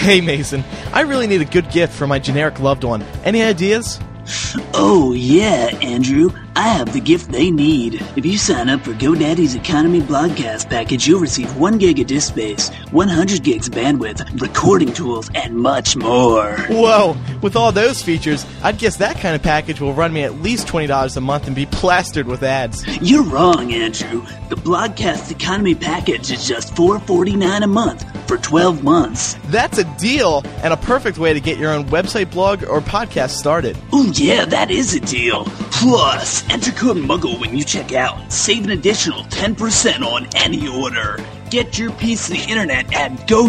Hey Mason, I really need a good gift for my generic loved one. Any ideas? Oh yeah, Andrew. I have the gift they need. If you sign up for GoDaddy's Economy Blogcast package, you'll receive 1 gig of disk space, 100 gigs of bandwidth, recording tools, and much more. Whoa, with all those features, I'd guess that kind of package will run me at least $20 a month and be plastered with ads. You're wrong, Andrew. The Blogcast Economy package is just $4.49 a month for 12 months. That's a deal, and a perfect way to get your own website, blog, or podcast started. Oh yeah, that is a deal. Plus, enter code MUGGLE when you check out. Save an additional 10% on any order. Get your piece of the internet at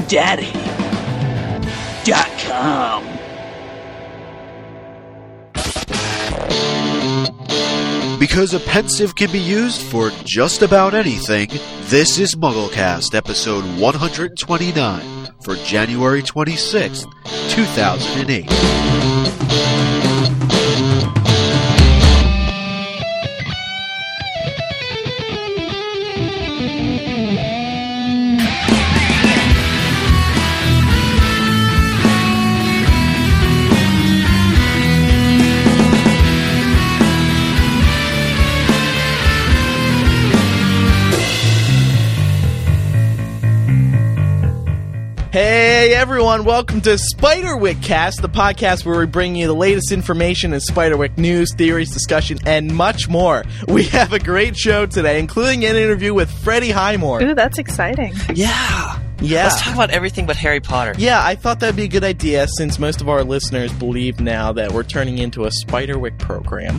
GoDaddy.com. Because a pensive can be used for just about anything, this is MuggleCast, episode 129, for January 26th, 2008. Hey everyone, welcome to Spiderwick Cast, the podcast where we bring you the latest information in Spiderwick news, theories, discussion, and much more. We have a great show today, including an interview with Freddie Highmore. Ooh, that's exciting. Yeah. Let's talk about everything but Harry Potter. Yeah, I thought that'd be a good idea since most of our listeners believe now that we're turning into a Spiderwick program.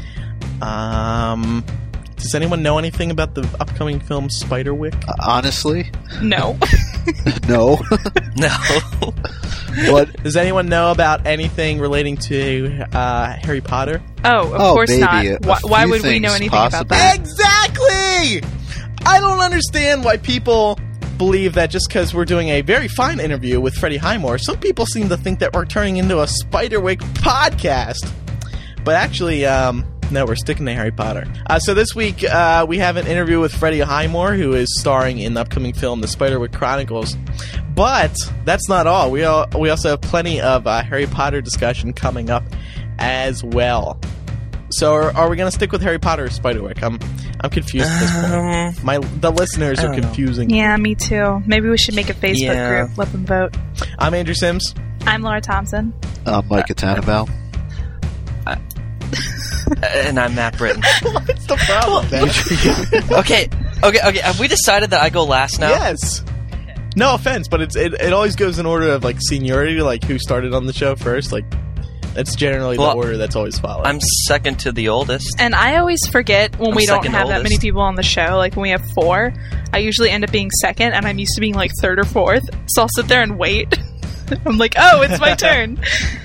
Does anyone know anything about the upcoming film Spiderwick? Honestly? No. No. No. What? Does anyone know about anything relating to Harry Potter? Oh, of course baby, not. Why would we know anything possibly. about that? Exactly! I don't understand why people believe that just because we're doing a very fine interview with Freddie Highmore, some people seem to think that we're turning into a Spiderwick podcast. But actually, no, we're sticking to Harry Potter. So this week, we have an interview with Freddie Highmore, who is starring in the upcoming film, The Spiderwick Chronicles. But that's not all. We also have plenty of Harry Potter discussion coming up as well. So are we going to stick with Harry Potter or Spiderwick? I'm confused at this point. The listeners are confusing. Yeah, me too. Maybe we should make a Facebook group. Let them vote. I'm Andrew Sims. I'm Laura Thompson. I'm Micah Tannenbaum. And I'm Matt Britton. What's the problem, Ben? Okay. Have we decided that I go last now? Yes. No offense, but it always goes in order of, like, seniority, like who started on the show first. Like, that's generally the order that's always followed. I'm second to the oldest. And I always forget when we don't have that oldest. many people on the show. Like, when we have 4, I usually end up being second, and I'm used to being, like, 3rd or 4th. So I'll sit there and wait. I'm like, oh, it's my turn.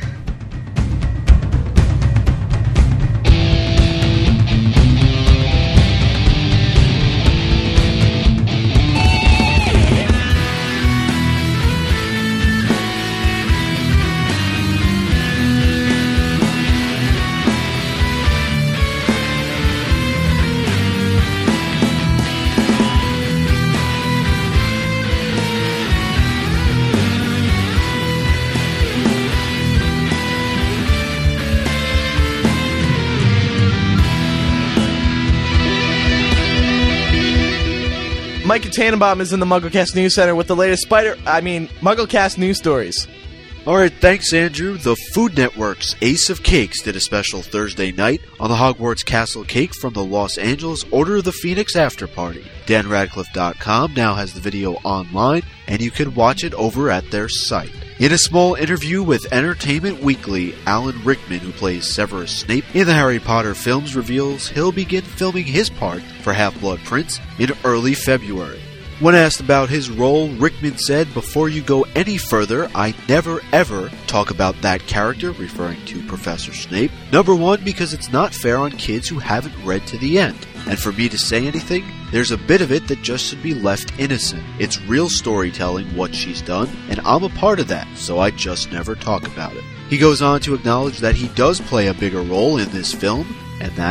Micah Tannenbaum is in the MuggleCast News Center with the latest MuggleCast news stories. Alright, thanks Andrew. The Food Network's Ace of Cakes did a special Thursday night on the Hogwarts Castle cake from the Los Angeles Order of the Phoenix after party. DanRadcliffe.com now has the video online, and you can watch it over at their site. In a small interview with Entertainment Weekly, Alan Rickman, who plays Severus Snape in the Harry Potter films, reveals he'll begin filming his part for Half-Blood Prince in early February. When asked about his role, Rickman said, "Before you go any further, I never ever talk about that character," referring to Professor Snape. Number one, because it's not fair on kids who haven't read to the end. And for me to say anything, there's a bit of it that just should be left innocent. It's real storytelling what she's done, and I'm a part of that, so I just never talk about it. He goes on to acknowledge that he does play a bigger role in this film, and that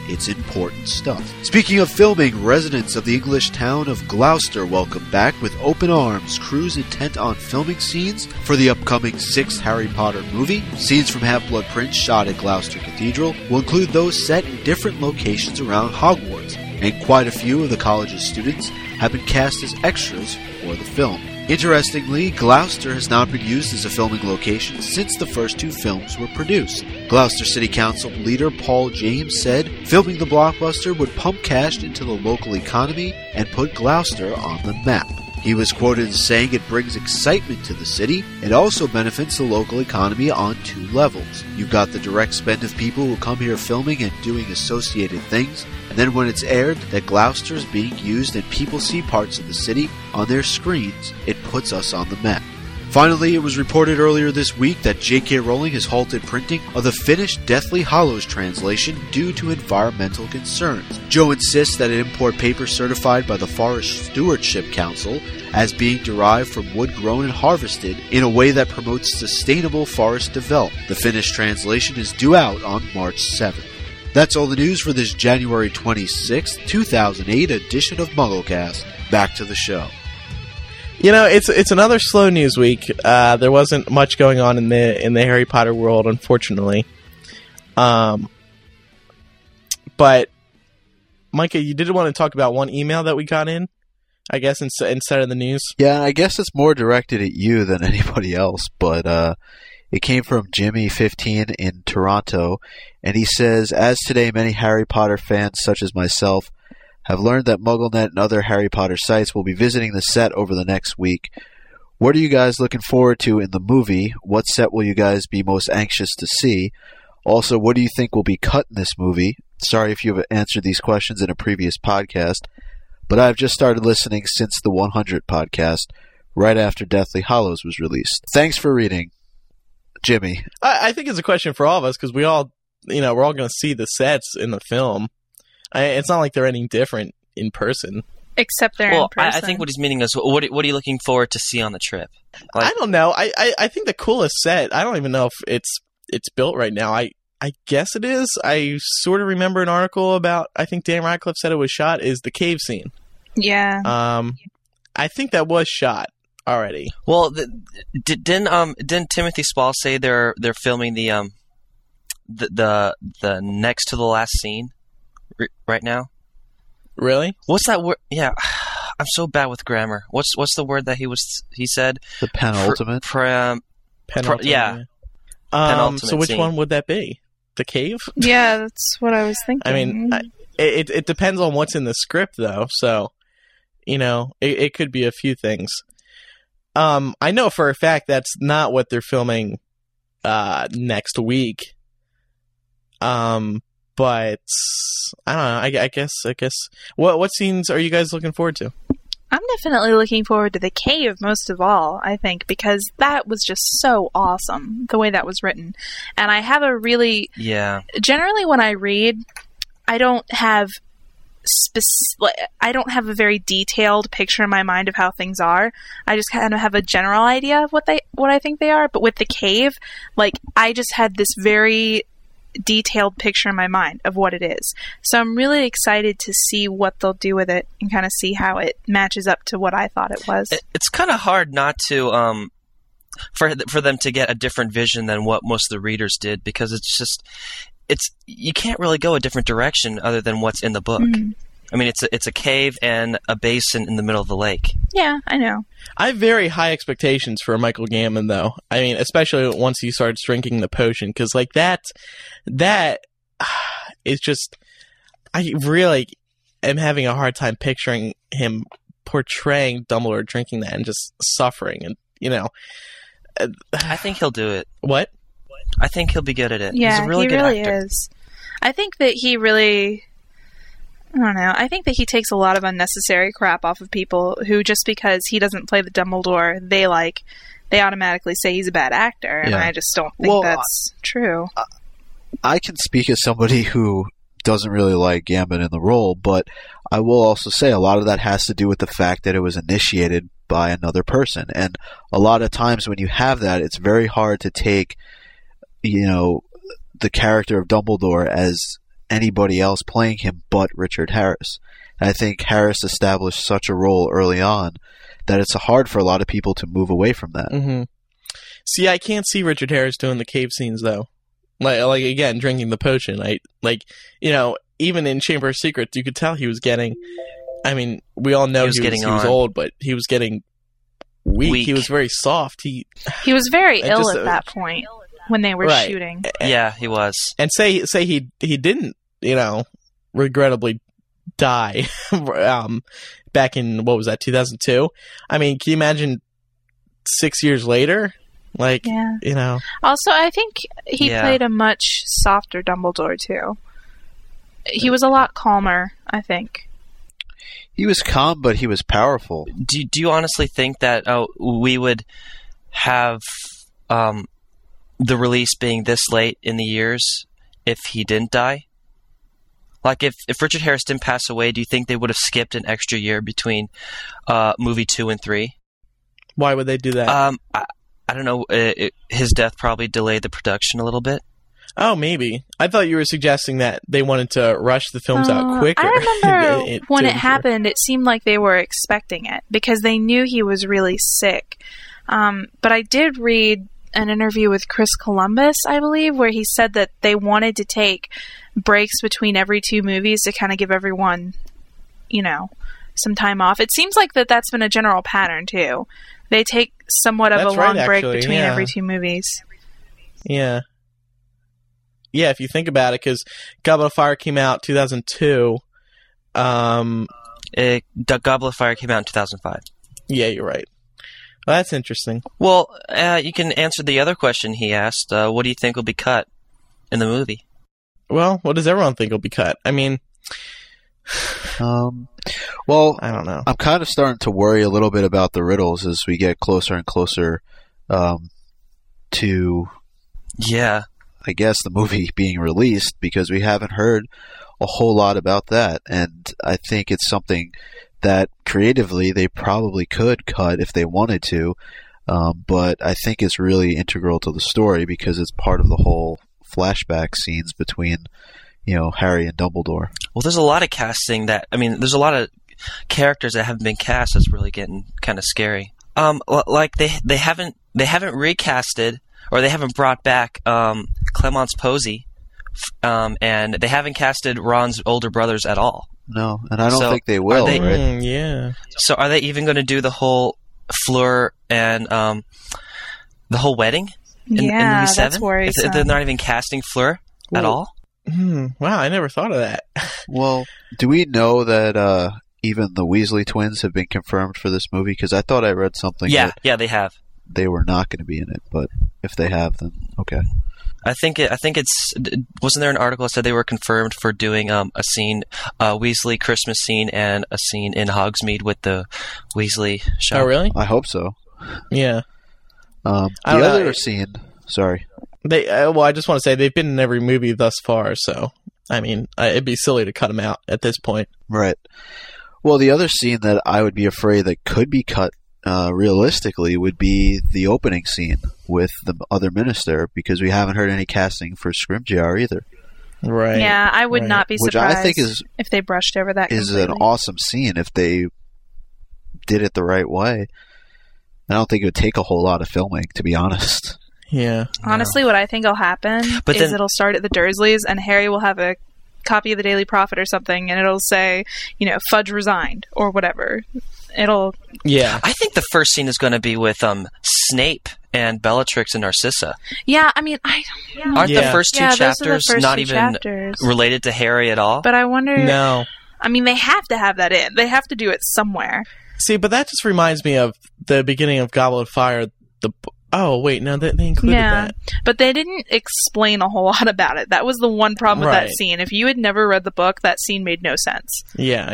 It's important stuff. Speaking of filming, residents of the English town of Gloucester welcome back with open arms crews intent on filming scenes for the upcoming 6th Harry Potter movie. Scenes from Half-Blood Prince shot at Gloucester Cathedral will include those set in different locations around Hogwarts, and quite a few of the college's students have been cast as extras for the film. Interestingly, Gloucester has not been used as a filming location since the first 2 films were produced. Gloucester City Council leader Paul James said filming the blockbuster would pump cash into the local economy and put Gloucester on the map. He was quoted as saying it brings excitement to the city. It also benefits the local economy on 2 levels. You've got the direct spend of people who come here filming and doing associated things, and then when it's aired that Gloucester is being used and people see parts of the city on their screens, it puts us on the map. Finally, it was reported earlier this week that J.K. Rowling has halted printing of the finished Deathly Hallows translation due to environmental concerns. Jo insists that it import paper certified by the Forest Stewardship Council as being derived from wood grown and harvested in a way that promotes sustainable forest development. The finished translation is due out on March 7th. That's all the news for this January 26th, 2008 edition of MuggleCast. Back to the show. You know, it's another slow news week. There wasn't much going on in the Harry Potter world, unfortunately. But Micah, you did want to talk about one email that we got in, I guess, instead of the news. Yeah, I guess it's more directed at you than anybody else, but it came from Jimmy15 in Toronto, and he says, as today many Harry Potter fans such as myself have learned that MuggleNet and other Harry Potter sites will be visiting the set over the next week. What are you guys looking forward to in the movie? What set will you guys be most anxious to see? Also, what do you think will be cut in this movie? Sorry if you've answered these questions in a previous podcast, but I've just started listening since the 100 podcast, right after Deathly Hallows was released. Thanks for reading, Jimmy. I think it's a question for all of us, because we're all going to see the sets in the film. It's not like they're any different in person. Except they're in person. I think what he's meaning is, what are you looking forward to see on the trip? I don't know. I think the coolest set, I don't even know if it's built right now. I guess it is. I sort of remember an article about, I think Dan Radcliffe said it was shot, is the cave scene. Yeah. I think that was shot already. Well, didn't Timothy Spall say they're filming the next to the last scene right now? Really? What's that word? Yeah, I'm so bad with grammar. What's the word that he said? The penultimate. Penultimate. Yeah. So which scene. one would that be? The cave? Yeah, that's what I was thinking. I mean, it depends on what's in the script, though. So, it could be a few things. I know for a fact that's not what they're filming next week. But I don't know. I guess. What scenes are you guys looking forward to? I'm definitely looking forward to the cave most of all, I think, because that was just so awesome, the way that was written. And I have a really... Yeah. Generally, when I read, I don't have a very detailed picture in my mind of how things are. I just kind of have a general idea of what I think they are. But with the cave, I just had this very detailed picture in my mind of what it is. So I'm really excited to see what they'll do with it and kind of see how it matches up to what I thought it was. It's kind of hard not to for them to get a different vision than what most of the readers did, because it's you can't really go a different direction other than what's in the book. Mm-hmm. I mean, it's a cave and a basin in the middle of the lake. Yeah, I know. I have very high expectations for Michael Gambon, though. I mean, especially once he starts drinking the potion, because that is just... I really am having a hard time picturing him portraying Dumbledore drinking that and just suffering, and I think he'll do it. What? I think he'll be good at it. Yeah, he's a really he good really actor. is. I think that he really... I don't know. I think that he takes a lot of unnecessary crap off of people who, just because he doesn't play the Dumbledore, they automatically say he's a bad actor, and I just don't think that's true. I can speak as somebody who doesn't really like Gambon in the role, but I will also say a lot of that has to do with the fact that it was initiated by another person, and a lot of times when you have that, it's very hard to take, the character of Dumbledore as anybody else playing him but Richard Harris. And I think Harris established such a role early on that it's hard for a lot of people to move away from that. Mm-hmm. See, I can't see Richard Harris doing the cave scenes though. Like again, drinking the potion. Even in Chamber of Secrets, you could tell he was getting. I mean, we all know he was old, but he was getting weak. He was very soft. He was very ill at that point when they were shooting. Yeah, he was. And say he didn't, regrettably die back in, what was that, 2002? I mean, can you imagine 6 years later? Also, I think he played a much softer Dumbledore, too. He was a lot calmer, I think. He was calm, but he was powerful. Do you honestly think that we would have the release being this late in the years if he didn't die? Like, if Richard Harris didn't pass away, do you think they would have skipped an extra year between movie 2 and 3? Why would they do that? I don't know. His death probably delayed the production a little bit. Oh, maybe. I thought you were suggesting that they wanted to rush the films out quicker. I remember when it happened, it seemed like they were expecting it because they knew he was really sick. But I did read an interview with Chris Columbus, I believe, where he said that they wanted to take breaks between every 2 movies to kind of give everyone, some time off. It seems like that's been a general pattern, too. They take somewhat of a long break between every 2 movies. Yeah. Yeah, if you think about it, because Goblet of Fire came out 2002. Goblet of Fire came out in 2005. Yeah, you're right. Well, that's interesting. Well, you can answer the other question he asked. What do you think will be cut in the movie? Well, what does everyone think will be cut? I mean... Well, I don't know. I'm kind of starting to worry a little bit about the riddles as we get closer and closer to... Yeah. I guess the movie being released, because we haven't heard a whole lot about that, and I think it's something that creatively they probably could cut if they wanted to, but I think it's really integral to the story because it's part of the whole flashback scenes between, Harry and Dumbledore. Well, there's a lot of casting there's a lot of characters that haven't been cast that's really getting kind of scary. Like they haven't recasted, or they haven't brought back Clemence Posey, and they haven't casted Ron's older brothers at all. No, and I don't think they will. Right? Yeah. So are they even going to do the whole Fleur and the whole wedding in movie 7? That's worrisome. If they're not even casting Fleur at all? Wow, I never thought of that. Well, do we know that even the Weasley twins have been confirmed for this movie? Because I thought I read something. Yeah, they have. They were not going to be in it, but if they have, then okay. I think it's. Wasn't there an article that said they were confirmed for doing a scene, Weasley Christmas scene, and a scene in Hogsmeade with the Weasley shop? Oh, really? I hope so. Yeah. The other scene. Sorry. I just want to say they've been in every movie thus far, so I mean, it'd be silly to cut them out at this point. Right. Well, the other scene that I would be afraid that could be cut realistically would be the opening scene with the other minister, because we haven't heard any casting for Scrimgeour either. Right. Yeah, I would not be surprised which I think if they brushed over that completely. Is an awesome scene if they did it the right way. I don't think it would take a whole lot of filming, to be honest. Yeah. Honestly, what I think will happen is it'll start at the Dursleys, and Harry will have a copy of the Daily Prophet or something, and it'll say, Fudge resigned, or whatever. Yeah. I think the first scene is going to be with Snape and Bellatrix and Narcissa. Yeah, I mean, aren't the first two chapters not even chapters related to Harry at all? But I wonder... No. I mean, they have to have that in. They have to do it somewhere. See, but that just reminds me of the beginning of Goblet of Fire. Oh, wait, no, they included that. But they didn't explain a whole lot about it. That was the one problem with that scene. If you had never read the book, that scene made no sense. Yeah.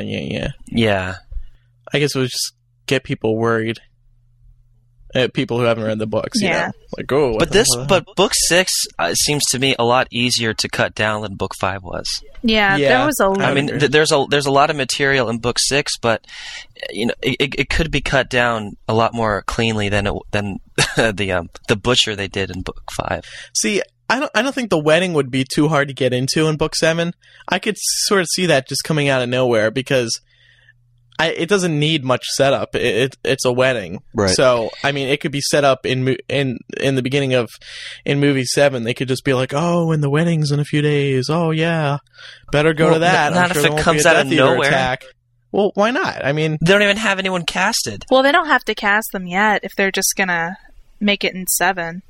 I guess it was just get people worried. People who haven't read the books, like, oh. But book 6 seems to me a lot easier to cut down than book 5 was. Yeah, there was a lot. I mean, there's a lot of material in book 6, but it could be cut down a lot more cleanly than the butcher they did in book 5. See, I don't think the wedding would be too hard to get into in book 7. I could sort of see that just coming out of nowhere because it doesn't need much setup. It's a wedding, Right. So I mean, it could be set up in the beginning of in movie 7. They could just be like, "Oh, and the wedding's in a few days. Oh yeah, better go to that." Not I'm if sure it there won't comes be a out of Death Eater nowhere. attack. Well, why not? I mean, They don't even have anyone casted. Well, they don't have to cast them yet if they're just gonna make it in 7.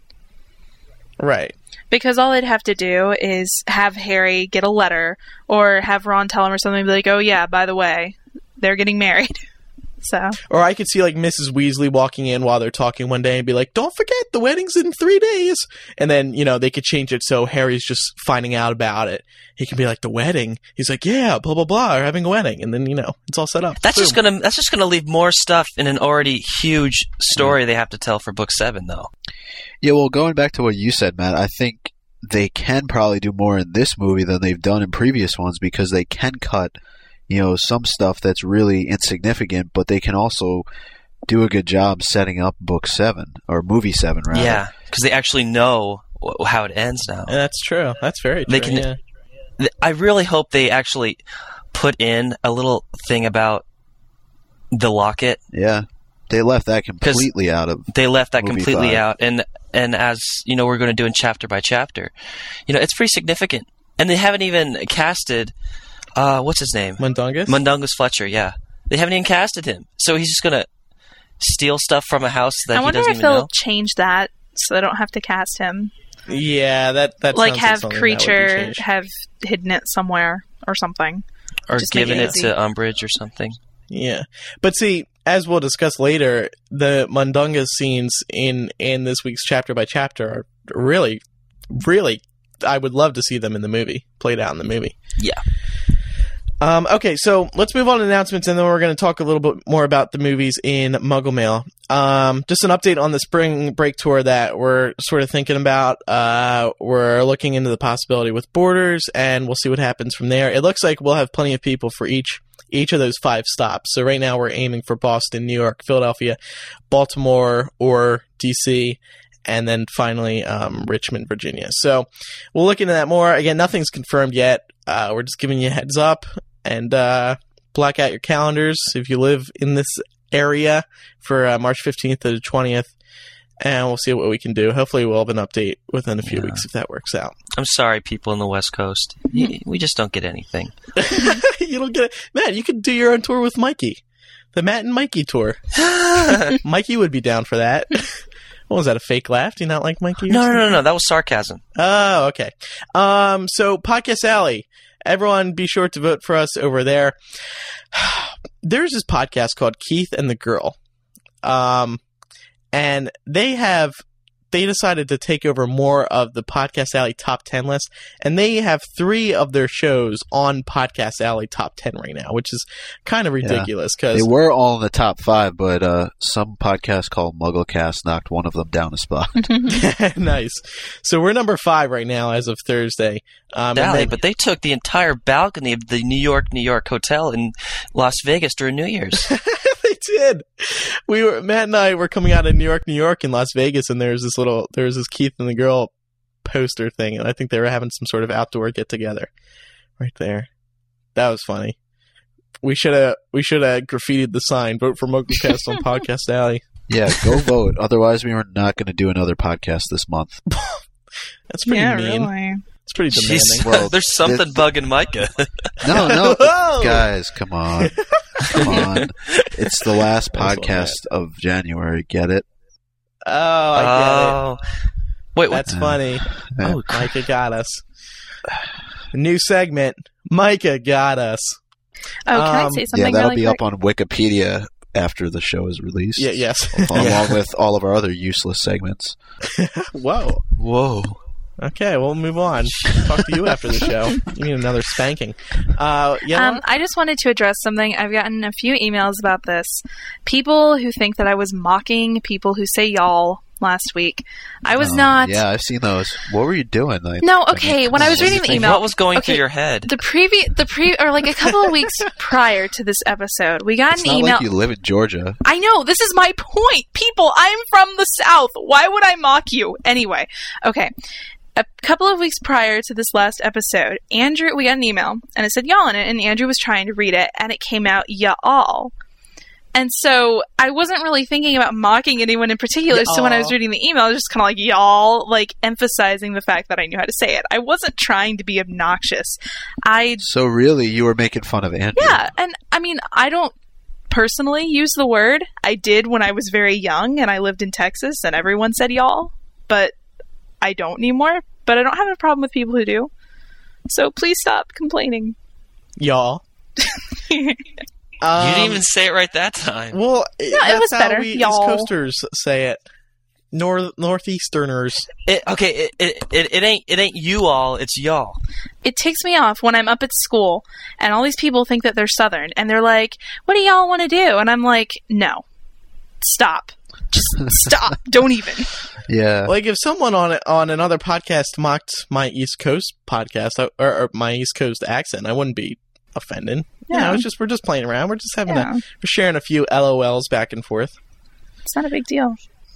right. Because all they'd have to do is have Harry get a letter or have Ron tell him or something, be like, "Oh yeah, by the way, they're getting married." So, Or I could see like Mrs. Weasley walking in while they're talking one day and be like, "Don't forget, the wedding's in 3 days." And then, they could change it so Harry's just finding out about it. He can be like, "The wedding?" He's like, "Yeah, blah, blah, blah, we're having a wedding." And then, it's all set up. That's Boom. just gonna leave more stuff in an already huge story they have to tell for book 7, though. Yeah, well, going back to what you said, Matt, I think they can probably do more in this movie than they've done in previous ones because they can cut, some stuff that's really insignificant, but they can also do a good job setting up book 7, or movie 7, rather. Yeah, because they actually know how it ends now. Yeah, that's true. That's very true. They can. I really hope they actually put in a little thing about the locket. Yeah. They left that completely out of They left that movie completely 5. out, and as we're going to do in chapter by chapter, it's pretty significant. And they haven't even casted, what's his name? Mundungus? Mundungus Fletcher. Yeah, they haven't even casted him, so he's just going to steal stuff from a house that I he wonder doesn't if even they'll know. change that so they don't have to cast him. Yeah, that Like sounds have something that would be Creature changed. have hidden it somewhere or something. Or Just make given it it easy. to Umbridge or something. Yeah. But see, as we'll discuss later, the Mundungus scenes in this week's chapter by chapter are really, really, I would love to see them in the movie, played out in the movie. Yeah. Okay, so let's move on to announcements, and then we're going to talk a little bit more about the movies in Muggle Mail. Just an update on the spring break tour that we're sort of thinking about. We're looking into the possibility with Borders, and we'll see what happens from there. It looks like we'll have plenty of people for each of those 5 stops. So right now we're aiming for Boston, New York, Philadelphia, Baltimore, or DC, and then finally Richmond, Virginia. So we'll look into that more. Again, nothing's confirmed yet. We're just giving you a heads up, and block out your calendars if you live in this area for March 15th to the 20th, and we'll see what we can do. Hopefully we'll have an update within a few weeks if that works out. I'm sorry, people in the West Coast. We just don't get anything. You don't get it. Matt, you could do your own tour with Mikey. The Matt and Mikey tour. Mikey would be down for that. What was that, a fake laugh? Do you not like Mikey? or something? No. That was sarcasm. Oh, okay. So Podcast Alley. Everyone be sure to vote for us over there. There's this podcast called Keith and the Girl. And they decided to take over more of the Podcast Alley top 10 list, and they have 3 of their shows on Podcast Alley top 10 right now, which is kind of ridiculous. They were all in the top 5, but some podcast called Mugglecast knocked one of them down a spot. Nice. So we're number 5 right now as of Thursday. And Alley, then- but they took the entire balcony of the New York hotel in Las Vegas during New Year's. They did. Matt and I were coming out of New York, and Las Vegas, and there was this Keith and the Girl poster thing, and I think they were having some sort of outdoor get together right there. That was funny. We should have graffitied the sign. Vote for Mugglecast on Podcast Alley. Yeah, go vote. Otherwise, we are not going to do another podcast this month. That's pretty mean. Really. It's pretty demanding. Jeez, Well, there's something bugging Micah. No, Whoa! guys, come on. Come on. It's the last That's podcast of January. Get it? Oh, I Wait, get it. what? That's funny. Yeah. Oh, Micah got us. New segment. Micah got us. Oh, can I say Yeah, something that'll really be quick? up on Wikipedia after the show is released. Yeah, yes. Along with all of our other useless segments. Whoa. Whoa. Okay, we'll move on. Talk to you after the show. You need another spanking. Yeah. I just wanted to address something. I've gotten a few emails about this. People who think that I was mocking people who say y'all last week. I was not. Yeah, I've seen those. What were you doing? No, okay. When I was reading the email, What was going okay, through your head? or like a couple of weeks prior to this episode, we got It's an not email. like you live in Georgia. I know, this is my point. People, I'm from the South. Why would I mock you? Anyway, okay. a couple of weeks prior to this last episode, we got an email, and it said y'all in it, and Andrew was trying to read it, and it came out y'all. And so I wasn't really thinking about mocking anyone in particular, so when I was reading the email, I was just kind of like, y'all, like, emphasizing the fact that I knew how to say it. I wasn't trying to be obnoxious. So really, you were making fun of Andrew? Yeah, and I mean, I don't personally use the word. I did when I was very young, and I lived in Texas, and everyone said y'all, but I don't anymore. But I don't have a problem with people who do. So please stop complaining. Y'all. You didn't even say it right that time. Well, it that's was how better. we Y'all. East Coasters say it. Northeasterners. It ain't you all, it's y'all. It ticks me off when I'm up at school and all these people think that they're Southern and they're like, what do y'all want to do? And I'm like, no. Stop. Just stop. Don't even. Yeah. Like if someone on another podcast mocked my East Coast podcast or my East Coast accent, I wouldn't be offended. Yeah. You know, we're just playing around. We're just having we're sharing a few LOLs back and forth. It's not a big deal.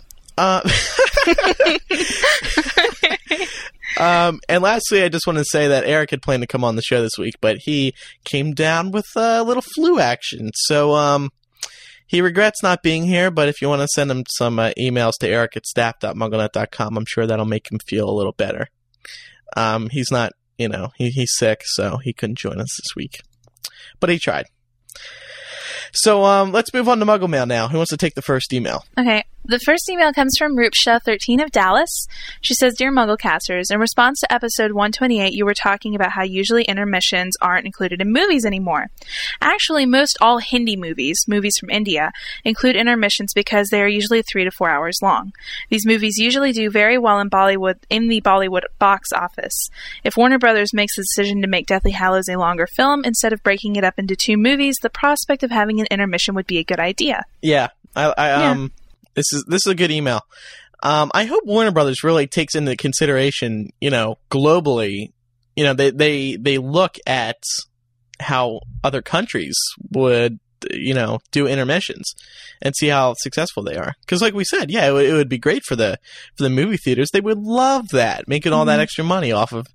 And lastly, I just want to say that Eric had planned to come on the show this week, but he came down with a little flu action. So he regrets not being here, but if you want to send him some emails to eric@staff.mugglenet.com, I'm sure that'll make him feel a little better. He's not, he's sick, so he couldn't join us this week. But he tried. So let's move on to Muggle Mail now. Who wants to take the first email? Okay. The first email comes from Rupsha13 of Dallas. She says, Dear Mugglecasters, in response to episode 128, you were talking about how usually intermissions aren't included in movies anymore. Actually, most all Hindi movies from India, include intermissions because they are usually 3 to 4 hours long. These movies usually do very well in the Bollywood box office. If Warner Brothers makes the decision to make Deathly Hallows a longer film, instead of breaking it up into 2 movies, the prospect of having an intermission would be a good idea. Yeah. This is a good email. I hope Warner Brothers really takes into consideration, globally, they look at how other countries would, do intermissions and see how successful they are. Because like we said, it would be great for the movie theaters. They would love that, making all that extra money off of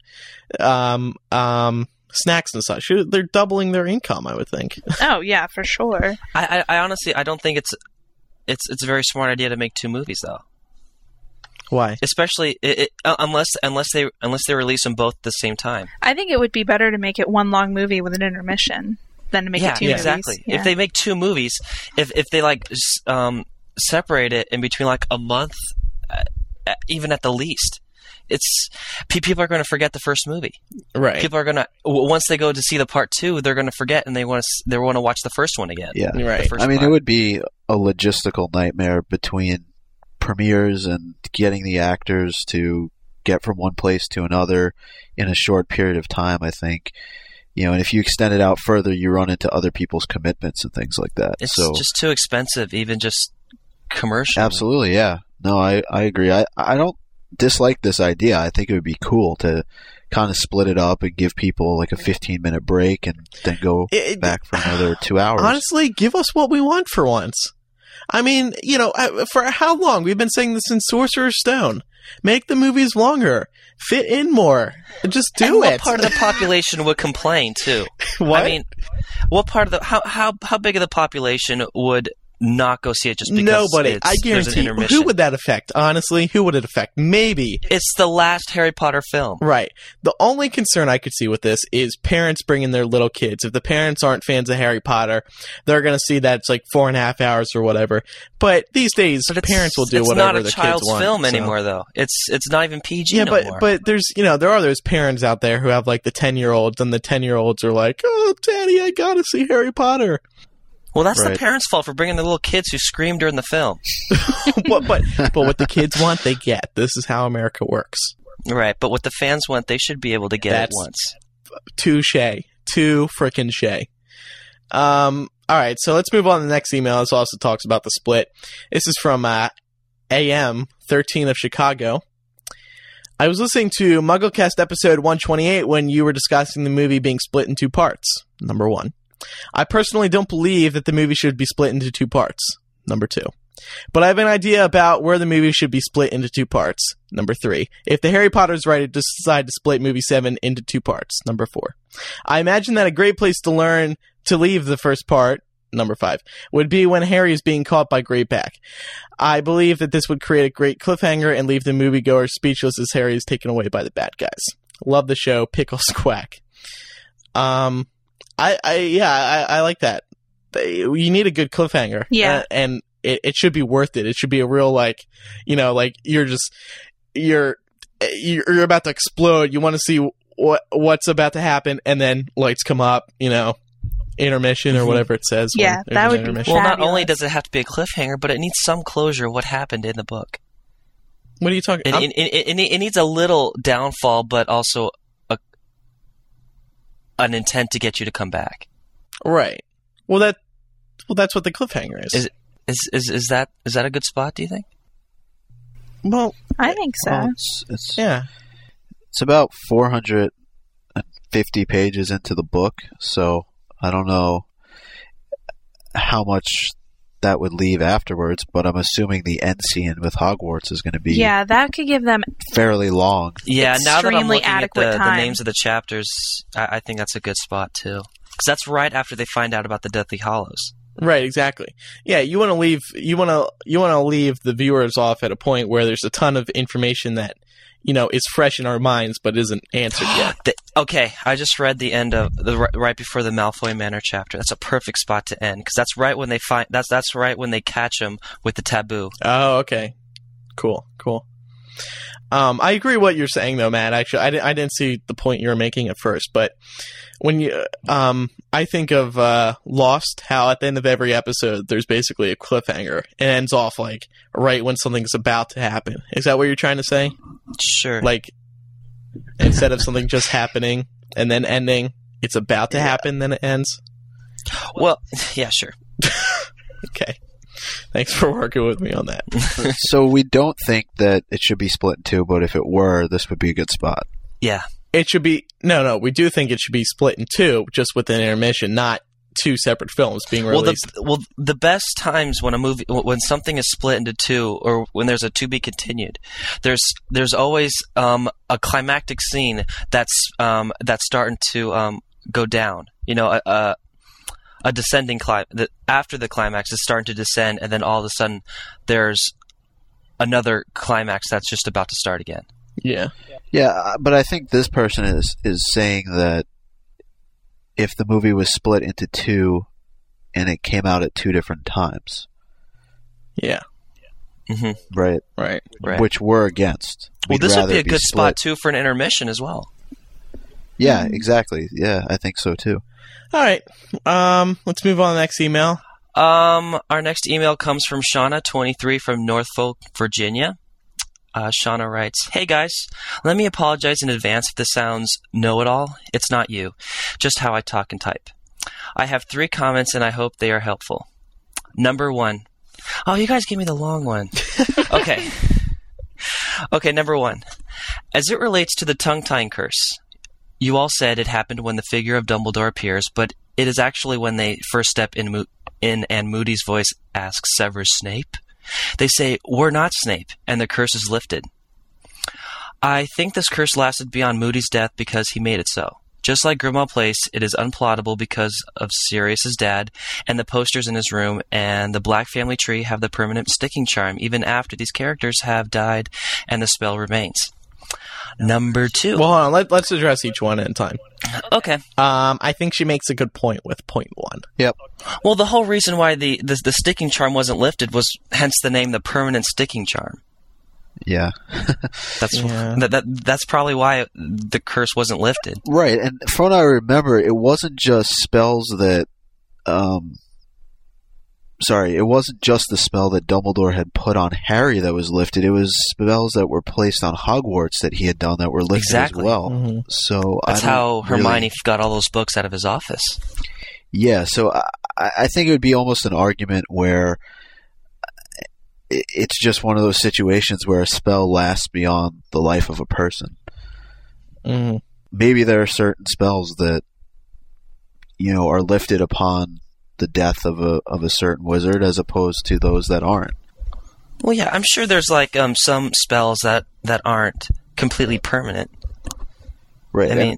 snacks and such. They're doubling their income, I would think. Oh yeah, for sure. I honestly, I don't think it's a very smart idea to make 2 movies though. Why? Especially unless they release them both at the same time. I think it would be better to make it one long movie with an intermission than to make it 2 movies. Exactly. Yeah. If they make 2 movies, if they separate it in between like a month, even at the least, people are going to forget the first movie. Right. People are going to, once they go to see the part 2, they're going to forget and they want to watch the first one again. Yeah. Right. I mean, it would be a logistical nightmare between premieres and getting the actors to get from one place to another in a short period of time, I think. And if you extend it out further, you run into other people's commitments and things like that. It's just too expensive, even just commercially. Absolutely, yeah. No, I agree. I don't dislike this idea. I think it would be cool to kind of split it up and give people like a 15-minute break and then go back for another 2 hours. Honestly, give us what we want for once. I mean, for how long? We've been saying this in Sorcerer's Stone. Make the movies longer. Fit in more. Just do What it. part of the population would complain too? What? I mean, what part of the how big of the population would not go see it just because nobody? I there's an guarantee. intermission? Who would that affect? Honestly, who would it affect? Maybe. It's the last Harry Potter film. Right. The only concern I could see with this is parents bringing their little kids. If the parents aren't fans of Harry Potter, they're going to see that it's like 4.5 hours or whatever. But these days, parents will do whatever the kids want. It's not a child's film anymore, though. It's not even PG yeah, no more. but there's there are those parents out there who have like the 10-year-olds, and the 10-year-olds are like, "Oh, Daddy, I gotta see Harry Potter." Well, that's Right. the parents' fault for bringing the little kids who scream during the film. but what the kids want, they get. This is how America works. Right, but what the fans want, they should be able to get at once. Touche. Too frickin' shay. All right, so let's move on to the next email. This also talks about the split. This is from AM13 of Chicago. I was listening to MuggleCast episode 128 when you were discussing the movie being split in 2 parts. Number 1. I personally don't believe that the movie should be split into 2 parts. Number 2. But I have an idea about where the movie should be split into 2 parts. Number 3. If the Harry Potter's writer decide to split movie 7 into 2 parts. Number 4. I imagine that a great place to learn to leave the first part, number 5, would be when Harry is being caught by Greyback. I believe that this would create a great cliffhanger and leave the moviegoer speechless as Harry is taken away by the bad guys. Love the show. Pickles quack. I like that. You need a good cliffhanger. Yeah. And it should be worth it. It should be a real, you're about to explode. You want to see what's about to happen, and then lights come up, intermission or whatever it says. Yeah, that would be Well, not only does it have to be a cliffhanger, but it needs some closure of what happened in the book. What are you talking about? It needs a little downfall, but also an intent to get you to come back. Right. Well, that's what the cliffhanger is. Is that a good spot, do you think? Well, I think so. Well, it's about 450 pages into the book, so I don't know how much that would leave afterwards, but I'm assuming the end scene with Hogwarts is going to be that could give them fairly long. Yeah, now that I'm extremely looking at adequate the time. names of the chapters, I think that's a good spot too. Because that's right after they find out about the Deathly Hallows. right, exactly. Yeah, you want to leave the viewers off at a point where there's a ton of information that is fresh in our minds but isn't answered yet. Okay, I just read the end of right before the Malfoy Manor chapter. That's a perfect spot to end because that's right when they find that's right when they catch him with the taboo. Oh, okay. Cool. I agree with what you're saying though, Matt. Actually, I didn't see the point you were making at first, but when you I think of Lost, how at the end of every episode there's basically a cliffhanger. It ends off right when something's about to happen. Is that what you're trying to say? Sure. Instead of something just happening and then ending, it's about to happen, then it ends? Well, yeah, sure. Okay. Thanks for working with me on that. So we don't think that it should be split in 2, but if it were, this would be a good spot. Yeah. It should be... No, we do think it should be split in 2, just with an intermission, not 2 separate films being released. The best times when something is split into 2, or when there's a to be continued, there's always a climactic scene that's starting to go down. A descending after the climax is starting to descend, and then all of a sudden there's another climax that's just about to start again. Yeah. Yeah, but I think this person is saying that if the movie was split into 2 and it came out at 2 different times. Yeah. Mm-hmm. Right. Which we're against. Well, this would be a good split. spot too for an intermission as well. Yeah, exactly. Yeah, I think so too. All right. Let's move on to the next email. Our next email comes from Shauna, 23, from Norfolk, Virginia. Shauna writes, "Hey guys, let me apologize in advance if this sounds know-it-all. It's not you, just how I talk and type. I have 3 comments and I hope they are helpful. Number 1. Oh, you guys gave me the long one. Okay. Okay, number 1. As it relates to the tongue-tying curse, you all said it happened when the figure of Dumbledore appears, but it is actually when they first step in and Moody's voice asks Severus Snape. They say, 'We're not Snape,' and the curse is lifted. I think this curse lasted beyond Moody's death because he made it so. Just like Grimmauld Place, it is unplottable because of Sirius's dad, and the posters in his room and the Black family tree have the permanent sticking charm even after these characters have died and the spell remains. Number 2. Well, hold on. Let's address each one at a time. Okay. I think she makes a good point with point 1. Yep. Well, the whole reason why the sticking charm wasn't lifted was hence the name, the permanent sticking charm. Yeah. That's probably why the curse wasn't lifted. Right, and from what I remember, it wasn't just spells that... it wasn't just the spell that Dumbledore had put on Harry that was lifted. It was spells that were placed on Hogwarts that he had done that were lifted as well. Mm-hmm. So that's how Hermione got all those books out of his office. Yeah, so I think it would be almost an argument where it's just one of those situations where a spell lasts beyond the life of a person. Mm-hmm. Maybe there are certain spells that are lifted upon the death of a certain wizard as opposed to those that aren't. Well, yeah, I'm sure there's like some spells that aren't completely permanent. Right. I mean,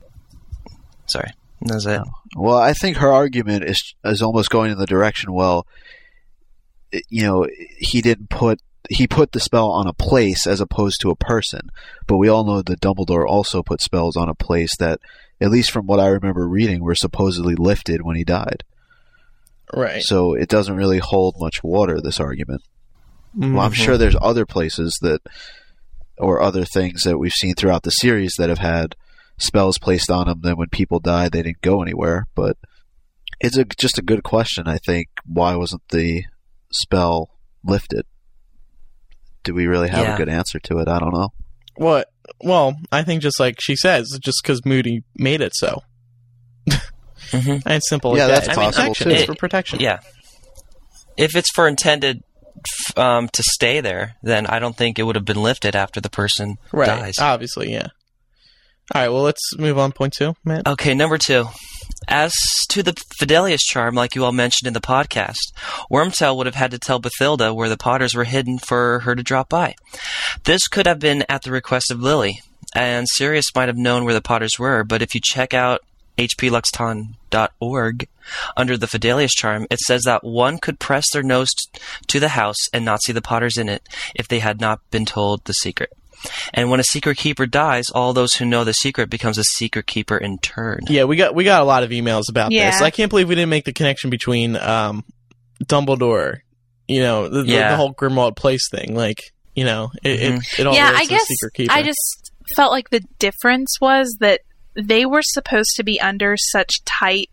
sorry, that's it. Well, I think her argument is almost going in the direction. Well, you know, he put the spell on a place as opposed to a person, but we all know that Dumbledore also put spells on a place that, at least from what I remember reading, were supposedly lifted when he died. Right. So it doesn't really hold much water, this argument. Mm-hmm. Well, I'm sure there's other places or other things that we've seen throughout the series that have had spells placed on them. Then when people died, they didn't go anywhere. But it's just a good question, I think. Why wasn't the spell lifted? Do we really have a good answer to it? I don't know. What? Well, I think just like she says, just because Moody made it so. Mm-hmm. And it's simple Yeah, like that's that. possible, Protection. too. It's for protection. Yeah. If it's for intended to stay there, then I don't think it would have been lifted after the person Right. dies. Obviously, yeah. All right, well, let's move on. Point 2, Matt. Okay, number 2. As to the Fidelius charm, like you all mentioned in the podcast, Wormtail would have had to tell Bathilda where the Potters were hidden for her to drop by. This could have been at the request of Lily, and Sirius might have known where the Potters were, but if you check out hpluxton.org, under the Fidelius charm, it says that one could press their nose to the house and not see the Potters in it if they had not been told the secret. And when a secret keeper dies, all those who know the secret becomes a secret keeper in turn. Yeah, we got a lot of emails about Yeah. this. I can't believe we didn't make the connection between Dumbledore, the whole Grimmauld Place thing. Like, it all Yeah, relates I to guess the secret keeper. I just felt like the difference was that they were supposed to be under such tight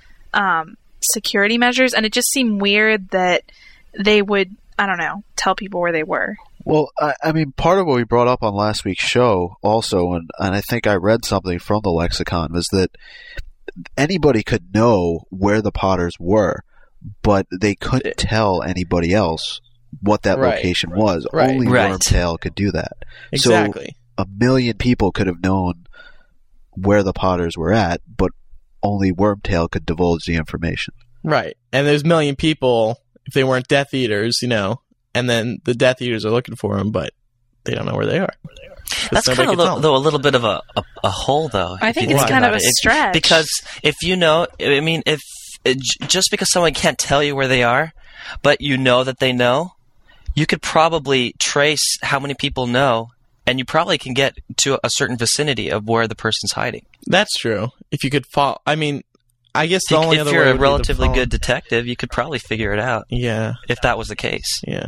security measures, and it just seemed weird that they would, I don't know, tell people where they were. Well, I mean, part of what we brought up on last week's show also, and I think I read something from the lexicon, was that anybody could know where the Potters were, but they couldn't tell anybody else what that location was. Right. Only Right. Wormtail could do that. Exactly. So 1 million people could have known where the Potters were at, but only Wormtail could divulge the information. Right. And there's 1 million people, if they weren't Death Eaters, and then the Death Eaters are looking for them, but they don't know where they are. That's kind of a little bit of a hole, though. I if think you it's kind of about a it. stretch. Because if just because someone can't tell you where they are, but you know that they know, you could probably trace how many people know, and you probably can get to a certain vicinity of where the person's hiding. That's true. If you could follow, I mean, I guess the only If other you're way a would be to relatively follow. good detective, you could probably figure it out. Yeah. If that was the case. Yeah.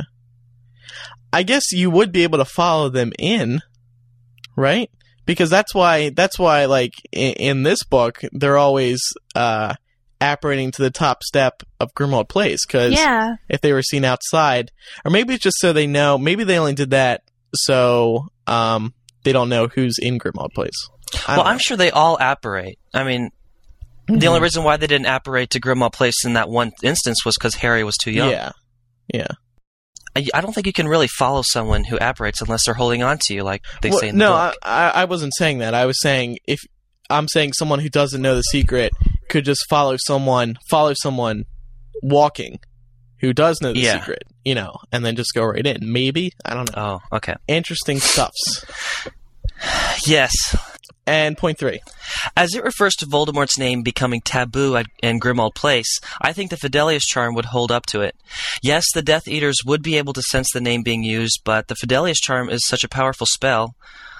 I guess you would be able to follow them in, right? Because that's why, like, in this book, they're always apparating to the top step of Grimmauld Place, because if they were seen outside, or maybe it's just so they know, maybe they only did that so they don't know who's in Grimmauld Place. I'm sure they all apparate. I mean, the only reason why they didn't apparate to Grimmauld Place in that one instance was because Harry was too young. Yeah. I don't think you can really follow someone who apparates unless they're holding on to you, like they say in the book. I wasn't saying that. I was saying I'm saying someone who doesn't know the secret could just follow someone walking who does know the secret, and then just go right in. Maybe, I don't know. Oh, okay. Interesting stuffs. Yes. And point 3. As it refers to Voldemort's name becoming taboo in Grimmauld Place, I think the Fidelius charm would hold up to it. Yes, the Death Eaters would be able to sense the name being used, but the Fidelius charm is such a powerful spell,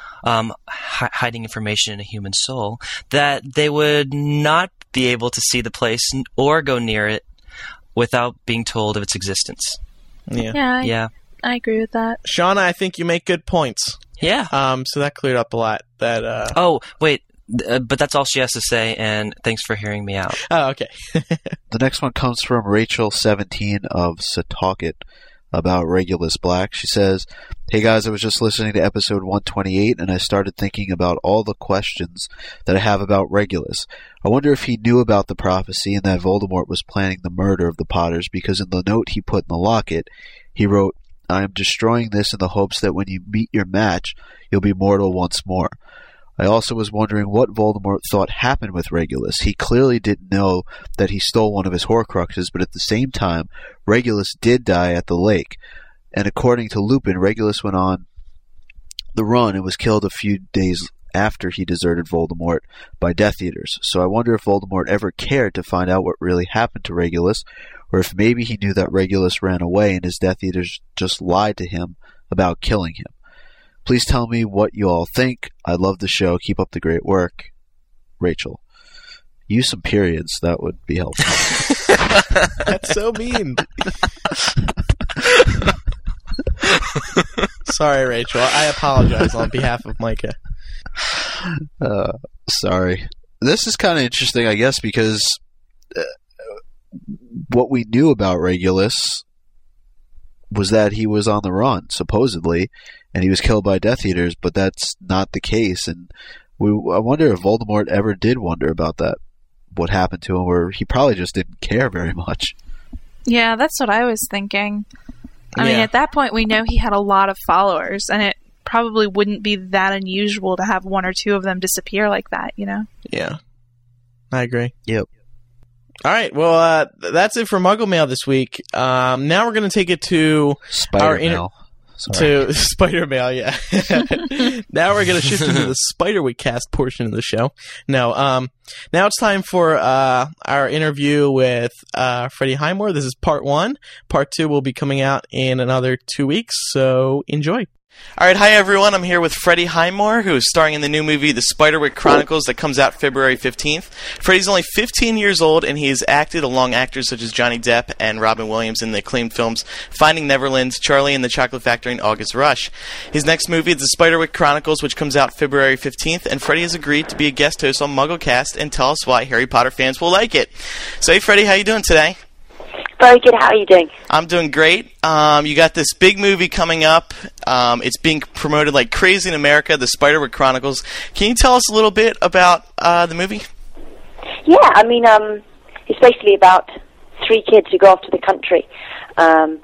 hiding information in a human soul, that they would not be able to see the place or go near it without being told of its existence. Yeah. I agree with that. Shauna, I think you make good points. Yeah. So that cleared up a lot. That. Oh, wait. But that's all she has to say, and thanks for hearing me out. Oh, okay. The next one comes from Rachel17 of Setauket about Regulus Black. She says, "Hey guys, I was just listening to episode 128 and I started thinking about all the questions that I have about Regulus. I wonder if he knew about the prophecy and that Voldemort was planning the murder of the Potters, because in the note he put in the locket, he wrote, 'I am destroying this in the hopes that when you meet your match, you'll be mortal once more.' I also was wondering what Voldemort thought happened with Regulus. He clearly didn't know that he stole one of his Horcruxes, but at the same time, Regulus did die at the lake. And according to Lupin, Regulus went on the run and was killed a few days after he deserted Voldemort by Death Eaters. So I wonder if Voldemort ever cared to find out what really happened to Regulus, or if maybe he knew that Regulus ran away and his Death Eaters just lied to him about killing him. Please tell me what you all think. I love the show. Keep up the great work. Rachel. Use some periods. That would be helpful. That's so mean. Sorry, Rachel. I apologize on behalf of Micah. Sorry. This is kind of interesting, I guess, because what we knew about Regulus was that he was on the run, supposedly, and he was killed by Death Eaters, but that's not the case. And I wonder if Voldemort ever did wonder about that, what happened to him, or he probably just didn't care very much. Yeah, that's what I was thinking. I mean, at that point, we know he had a lot of followers, and it probably wouldn't be that unusual to have one or two of them disappear like that, you know? Yeah. I agree. Yep. All right, well, that's it for Muggle Mail this week. Now we're going to take it to Spider Mail. To Spider Mail, yeah. Now we're going to shift into the Spiderwick cast portion of the show. Now it's time for our interview with Freddie Highmore. This is part 1. Part 2 will be coming out in another 2 weeks, so enjoy. All right, hi everyone. I'm here with Freddie Highmore, who is starring in the new movie The Spiderwick Chronicles that comes out February 15th. Freddie's only 15 years old, and he has acted along actors such as Johnny Depp and Robin Williams in the acclaimed films Finding Neverland, Charlie and the Chocolate Factory, and August Rush. His next movie is The Spiderwick Chronicles, which comes out February 15th, and Freddie has agreed to be a guest host on MuggleCast and tell us why Harry Potter fans will like it. So, hey Freddie, how you doing today? Very good. How are you doing? I'm doing great. You got this big movie coming up. It's being promoted like crazy in America, The Spiderwick Chronicles. Can you tell us a little bit about the movie? Yeah, I mean, it's basically about 3 kids who go off to the country and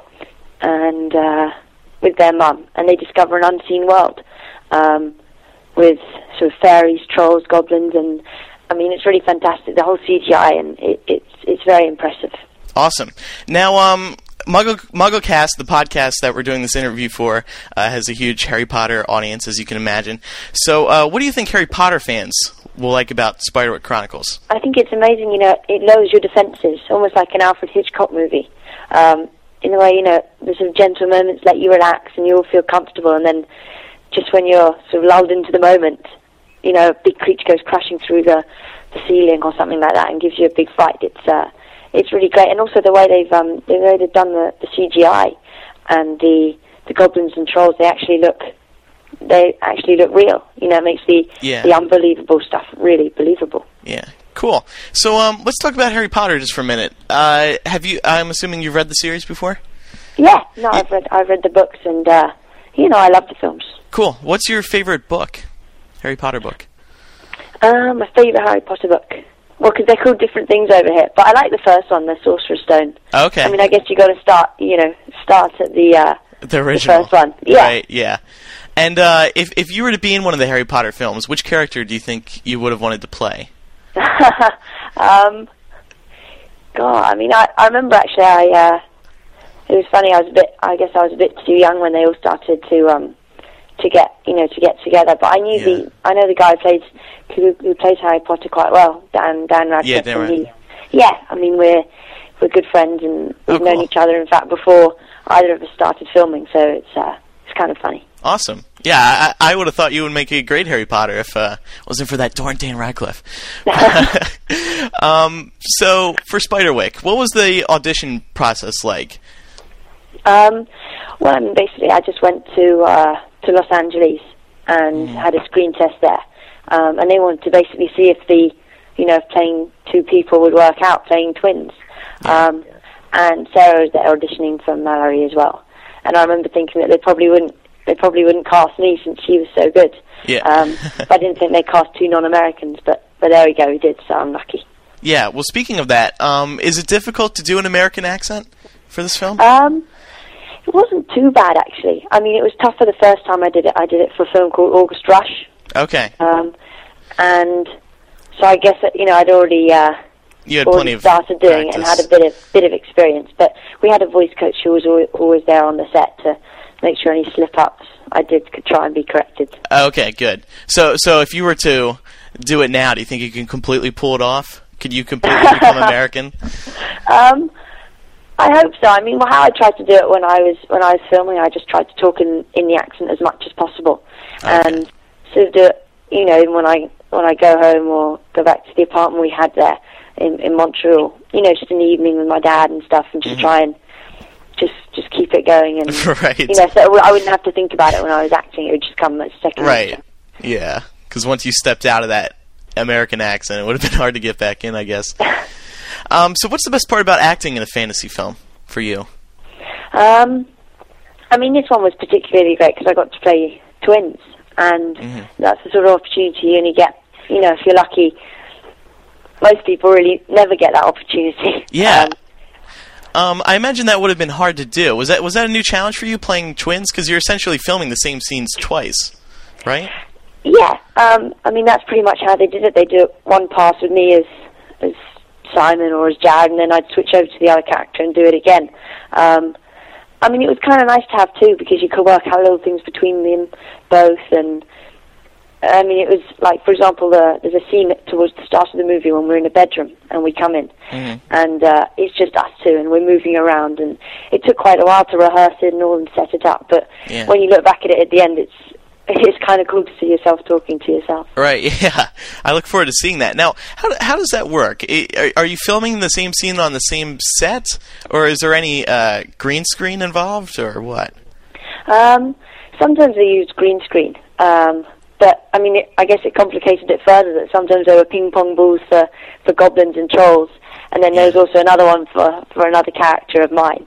with their mum, and they discover an unseen world with sort of fairies, trolls, goblins, and I mean, it's really fantastic. The whole CGI, and it's very impressive. Awesome. Now, MuggleCast, the podcast that we're doing this interview for, has a huge Harry Potter audience, as you can imagine. So, what do you think Harry Potter fans will like about Spiderwick Chronicles? I think it's amazing. You know, it lowers your defenses, almost like an Alfred Hitchcock movie. In a way, you know, the sort of gentle moments let you relax and you all feel comfortable, and then just when you're sort of lulled into the moment, you know, a big creature goes crashing through the ceiling or something like that and gives you a big fright. It's really great, and also the way they've done the CGI and the goblins and trolls. They actually look real. You know, it makes the unbelievable stuff really believable. Yeah, cool. So let's talk about Harry Potter just for a minute. I'm assuming you've read the series before? Yeah, no, I've read the books, and you know, I love the films. Cool. What's your favorite book? Harry Potter book? My favorite Harry Potter book. Well, because they're called different things over here. But I like the first one, the Sorcerer's Stone. Okay. I mean, I guess you got to start at the original. The first one. Yeah. Right, yeah. And if you were to be in one of the Harry Potter films, which character do you think you would have wanted to play? God, I mean, I remember actually, it was funny, I guess I was a bit too young when they all started to get together. But I knew I know the guy who plays Harry Potter quite well, Dan Radcliffe. Yeah, Dan Radcliffe. I mean, we're good friends, and we've known each other, in fact, before either of us started filming, so it's kind of funny. Awesome. Yeah, I would have thought you would make a great Harry Potter if it wasn't for that darn Dan Radcliffe. So, for Spiderwick, what was the audition process like? Well, I mean, basically, I just went to Los Angeles and had a screen test there. And they wanted to basically see if if playing 2 people would work out, playing twins. And Sarah was there auditioning for Mallory as well. And I remember thinking that they probably wouldn't cast me since she was so good. Yeah. But I didn't think they'd cast 2 non-Americans, but there we go, we did, so I'm lucky. Yeah, well, speaking of that, is it difficult to do an American accent for this film? It wasn't too bad, actually. I mean, it was tougher the first time I did it. I did it for a film called August Rush. Okay. And so I guess that, I'd already You had already plenty of started doing it and had practice. a bit of experience. But we had a voice coach who was always there on the set to make sure any slip-ups I did could try and be corrected. Okay, good. So if you were to do it now, do you think you can completely pull it off? Could you completely become American? I hope so. I mean, how I tried to do it when I was filming, I just tried to talk in the accent as much as possible, and sort of do it. You know, even when I go home or go back to the apartment we had there in Montreal. You know, just in the evening with my dad and stuff, and just try and just keep it going. And right. You know, so I wouldn't have to think about it when I was acting. It would just come as second. Right. nature. Yeah. Because once you stepped out of that American accent, it would have been hard to get back in, I guess. So what's the best part about acting in a fantasy film for you? I mean, this one was particularly great because I got to play twins, and that's the sort of opportunity you only get, you know, if you're lucky. Most people really never get that opportunity. Yeah. I imagine that would have been hard to do. Was that a new challenge for you, playing twins? Because you're essentially filming the same scenes twice, right? Yeah. I mean, that's pretty much how they did it. They do one pass with me as Simon or as Jared, and then I'd switch over to the other character and do it again. I mean, it was kind of nice to have two because you could work out little things between them both. And I mean, it was like, for example, there's a scene towards the start of the movie when we're in a bedroom and we come in, and it's just us two, and we're moving around, and it took quite a while to rehearse it and all and set it up. But when you look back at it at the end, it's kind of cool to see yourself talking to yourself. Right, yeah. I look forward to seeing that. Now, how does that work? Are you filming the same scene on the same set, or is there any green screen involved, or what? Sometimes they used green screen, but I mean, I guess it complicated it further that sometimes there were ping pong balls for goblins and trolls, and then there was also another one for another character of mine.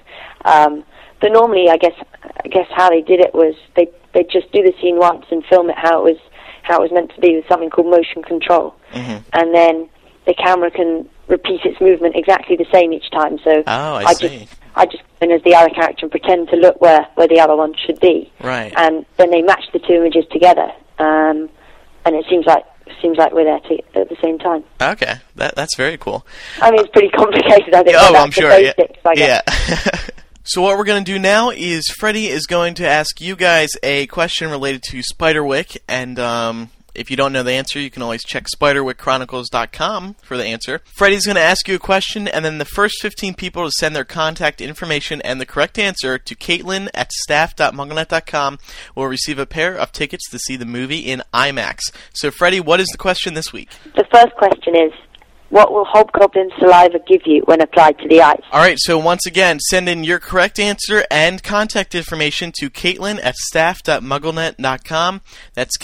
But normally, I guess how they did it was they'd just do the scene once and film it how it was meant to be with something called motion control, and then the camera can repeat its movement exactly the same each time. So I just go in as the other character and pretend to look where the other one should be, right? And then they match the two images together, and it seems like we're there at the same time. Okay, that's very cool. I mean, it's pretty complicated. I think. Oh, I'm sure. Basics, yeah. So what we're going to do now is Freddie is going to ask you guys a question related to Spiderwick, and if you don't know the answer, you can always check SpiderwickChronicles.com for the answer. Freddie's going to ask you a question, and then the first 15 people to send their contact information and the correct answer to Caitlin at staff.mugglenet.com will receive a pair of tickets to see the movie in IMAX. So Freddie, what is the question this week? The first question is, what will Hobgoblin saliva give you when applied to the eyes? All right, so once again, send in your correct answer and contact information to Caitlin at staff.mugglenet.com. That's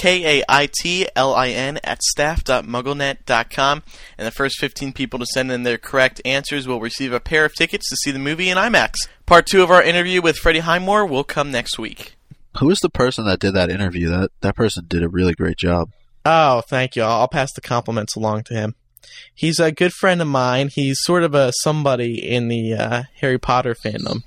Kaitlin at staff.mugglenet.com. And the first 15 people to send in their correct answers will receive a pair of tickets to see the movie in IMAX. Part 2 of our interview with Freddie Highmore will come next week. Who is the person that did that interview? That person did a really great job. Oh, thank you. I'll pass the compliments along to him. He's a good friend of mine. He's sort of a somebody in the Harry Potter fandom.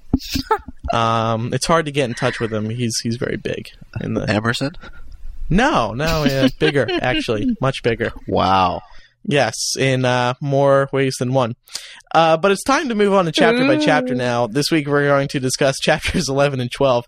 It's hard to get in touch with him. He's very big. In the Emerson? No, bigger, actually. Much bigger. Wow. Yes, in more ways than one. But it's time to move on to chapter by chapter now. This week we're going to discuss chapters 11 and 12.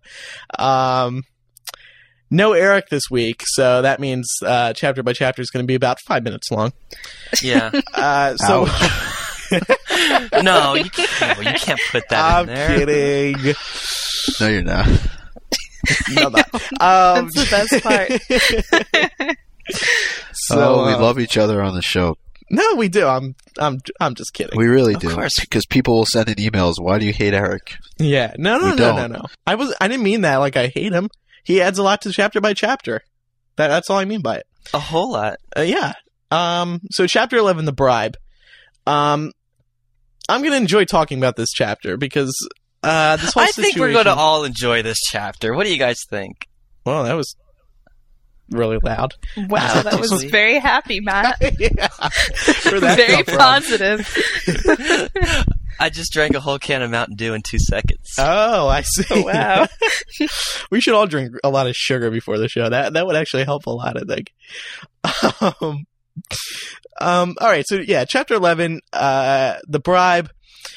No Eric this week, so that means chapter by chapter is going to be about 5 minutes long. Yeah. So No, you can't put that in there. I'm kidding. No, you're not. No, That's the best part. So we love each other on the show. No, we do. I'm just kidding. We really do. Of course. Because people will send in emails, why do you hate Eric? Yeah. No. I didn't mean that like I hate him. He adds a lot to chapter by chapter. That's all I mean by it. A whole lot. Yeah. So chapter 11, The Bribe. I'm going to enjoy talking about this chapter because this whole I situation... think we're going to all enjoy this chapter. What do you guys think? Well, that was really loud. Wow, that was very happy, Matt. Yeah. Where'd that Very come from? positive. I just drank a whole can of Mountain Dew in 2 seconds. Oh, I see. Wow. We should all drink a lot of sugar before the show. That would actually help a lot, I think. All right, so yeah, chapter 11, the bribe.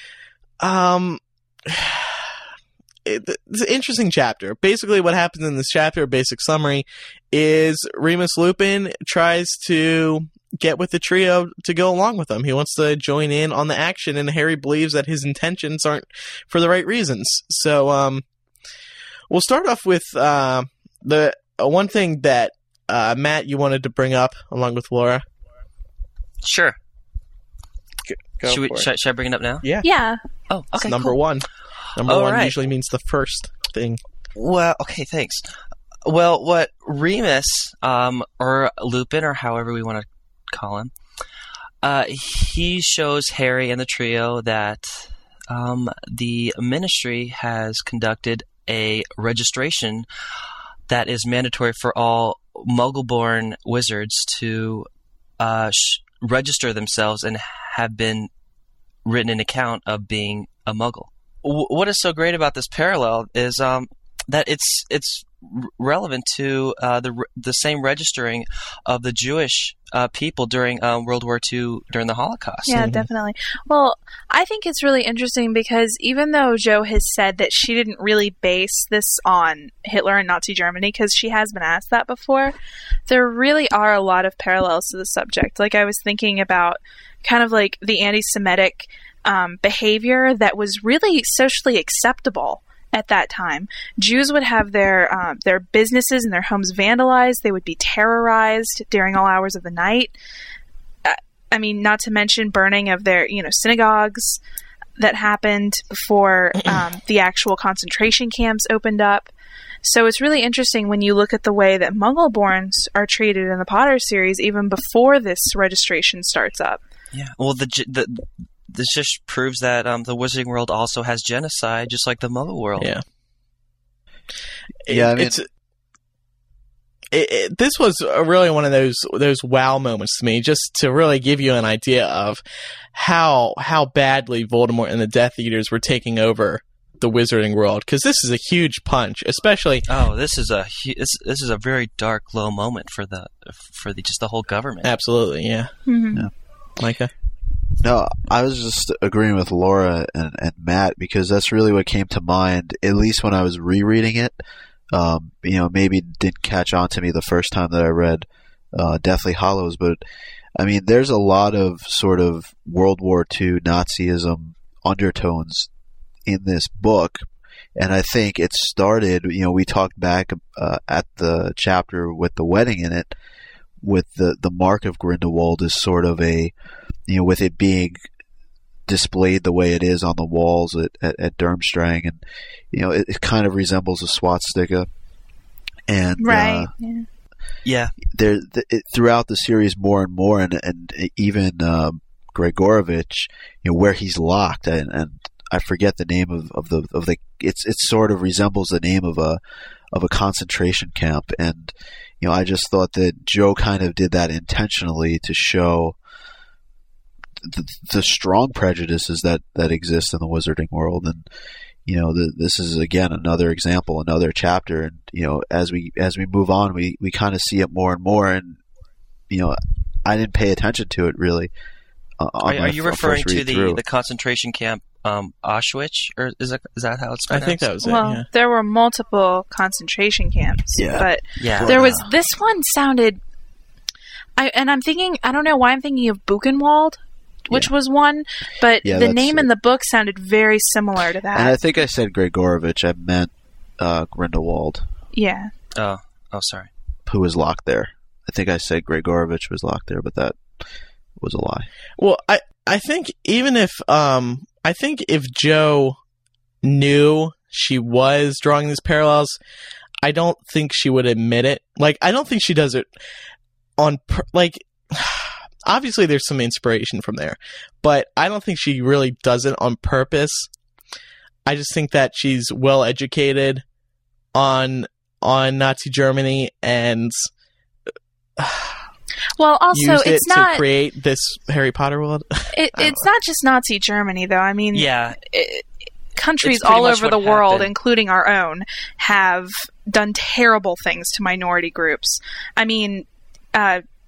It's an interesting chapter. Basically, what happens in this chapter, basic summary, is Remus Lupin tries to get with the trio to go along with them. He wants to join in on the action, and Harry believes that his intentions aren't for the right reasons. So, we'll start off with the one thing that Matt, you wanted to bring up along with Laura. Sure. Go for it. Should I bring it up now? Yeah. Yeah. Oh, It's okay. number cool. one. Number All one right. usually means the first thing. Well, okay, thanks. Well, what Remus, or Lupin, or however we want to call him, he shows Harry and the trio that the Ministry has conducted a registration that is mandatory for all Muggle-born wizards to register themselves and have been written an account of being a Muggle. What is so great about this parallel is that it's relevant to the same registering of the Jewish people during World War II during the Holocaust. Yeah, definitely. Well, I think it's really interesting because even though Jo has said that she didn't really base this on Hitler and Nazi Germany, because she has been asked that before, there really are a lot of parallels to the subject. Like, I was thinking about kind of like the anti-Semitic behavior that was really socially acceptable at that time. Jews would have their businesses and their homes vandalized. They would be terrorized during all hours of the night. I mean, not to mention burning of their, synagogues that happened before the actual concentration camps opened up. So it's really interesting when you look at the way that Muggle-borns are treated in the Potter series even before this registration starts up. Yeah. Well, this just proves that the Wizarding World also has genocide, just like the Muggle world. Yeah. Yeah, I mean, this was really one of those wow moments to me, just to really give you an idea of how badly Voldemort and the Death Eaters were taking over the Wizarding World. Because this is a huge punch, especially. Oh, this is a very dark, low moment for the just the whole government. Absolutely, yeah. Mm-hmm. Yeah. Micah? No, I was just agreeing with Laura and Matt because that's really what came to mind, at least when I was rereading it. Maybe didn't catch on to me the first time that I read Deathly Hallows, but I mean, there's a lot of sort of World War II Nazism undertones in this book, and I think it started, we talked back at the chapter with the wedding in it, with the Mark of Grindelwald is sort of a, with it being displayed the way it is on the walls at Durmstrang, and it kind of resembles a swastika, and Right. Yeah. Throughout the series more and more, and even Gregorovich, where he's locked, and I forget the name of the it sort of resembles the name of a concentration camp, and I just thought that Jo kind of did that intentionally to show the strong prejudices that exist in the Wizarding World, and this is again another example, another chapter, and as we move on, we kind of see it more and more, and I didn't pay attention to it really. Are you referring to the concentration camp Auschwitz, or is that how it's pronounced? I think that was it. Well, Yeah. there were multiple concentration camps, Yeah. but Yeah. there was this one sounded. I'm thinking, I don't know why I'm thinking of Buchenwald, which was one, but Yeah, the that's name it. in the book sounded very similar to that. And I think I said Gregorovich. I meant Grindelwald, Yeah. Oh, sorry. who was locked there. I think I said Gregorovich was locked there, but that was a lie. Well, I think even if if Jo knew she was drawing these parallels, I don't think she would admit it. Like, I don't think she does it on obviously there's some inspiration from there, but I don't think she really does it on purpose. I just think that she's well educated on Nazi Germany and Well, also, used it it's not. to create this Harry Potter world. It's not just Nazi Germany, though. I mean, Yeah. countries It's pretty all much over what the world, happened. including our own, have done terrible things to minority groups. I mean,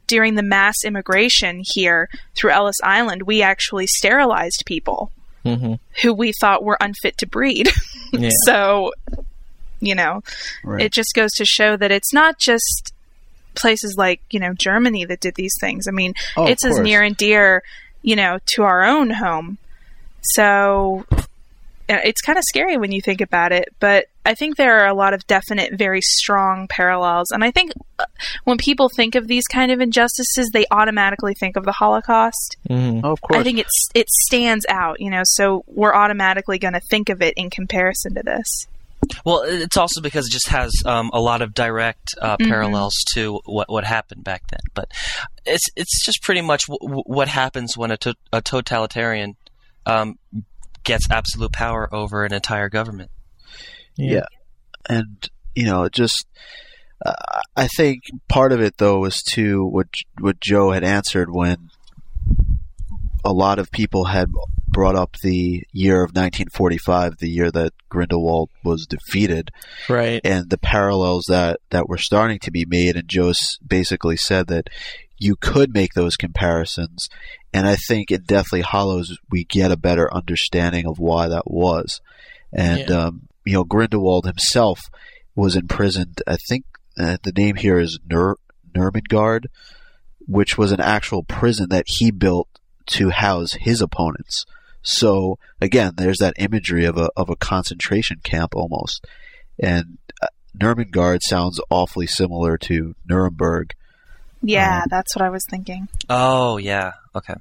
during the mass immigration here through Ellis Island, we actually sterilized people who we thought were unfit to breed. Yeah. So, you know, Right. it just goes to show that it's not just places like, you know, Germany that did these things. I mean, Oh, it's of as course. near and dear, you know, to our own home. So it's kind of scary when you think about it, but I think there are a lot of definite, very strong parallels. And I think when people think of these kind of injustices, they automatically think of the Holocaust. Mhm. Oh, of course. I think it stands out, you know, so we're automatically going to think of it in comparison to this. Well, it's also because it just has a lot of direct parallels to what happened back then. But it's just pretty much what happens when a totalitarian gets absolute power over an entire government. Yeah. And, you know, just, I think part of it, though, was to what Joe had answered when a lot of people had brought up the year of 1945, the year that Grindelwald was defeated, Right. and the parallels that were starting to be made. And Joe basically said that you could make those comparisons. And I think in Deathly Hallows, we get a better understanding of why that was. And, you know, Grindelwald himself was imprisoned. I think the name here is Nurmengard, which was an actual prison that he built to house his opponents. So again, there's that imagery of a concentration camp almost. And Nurmengard sounds awfully similar to Nuremberg. Yeah, that's what I was thinking. Oh, yeah. Okay.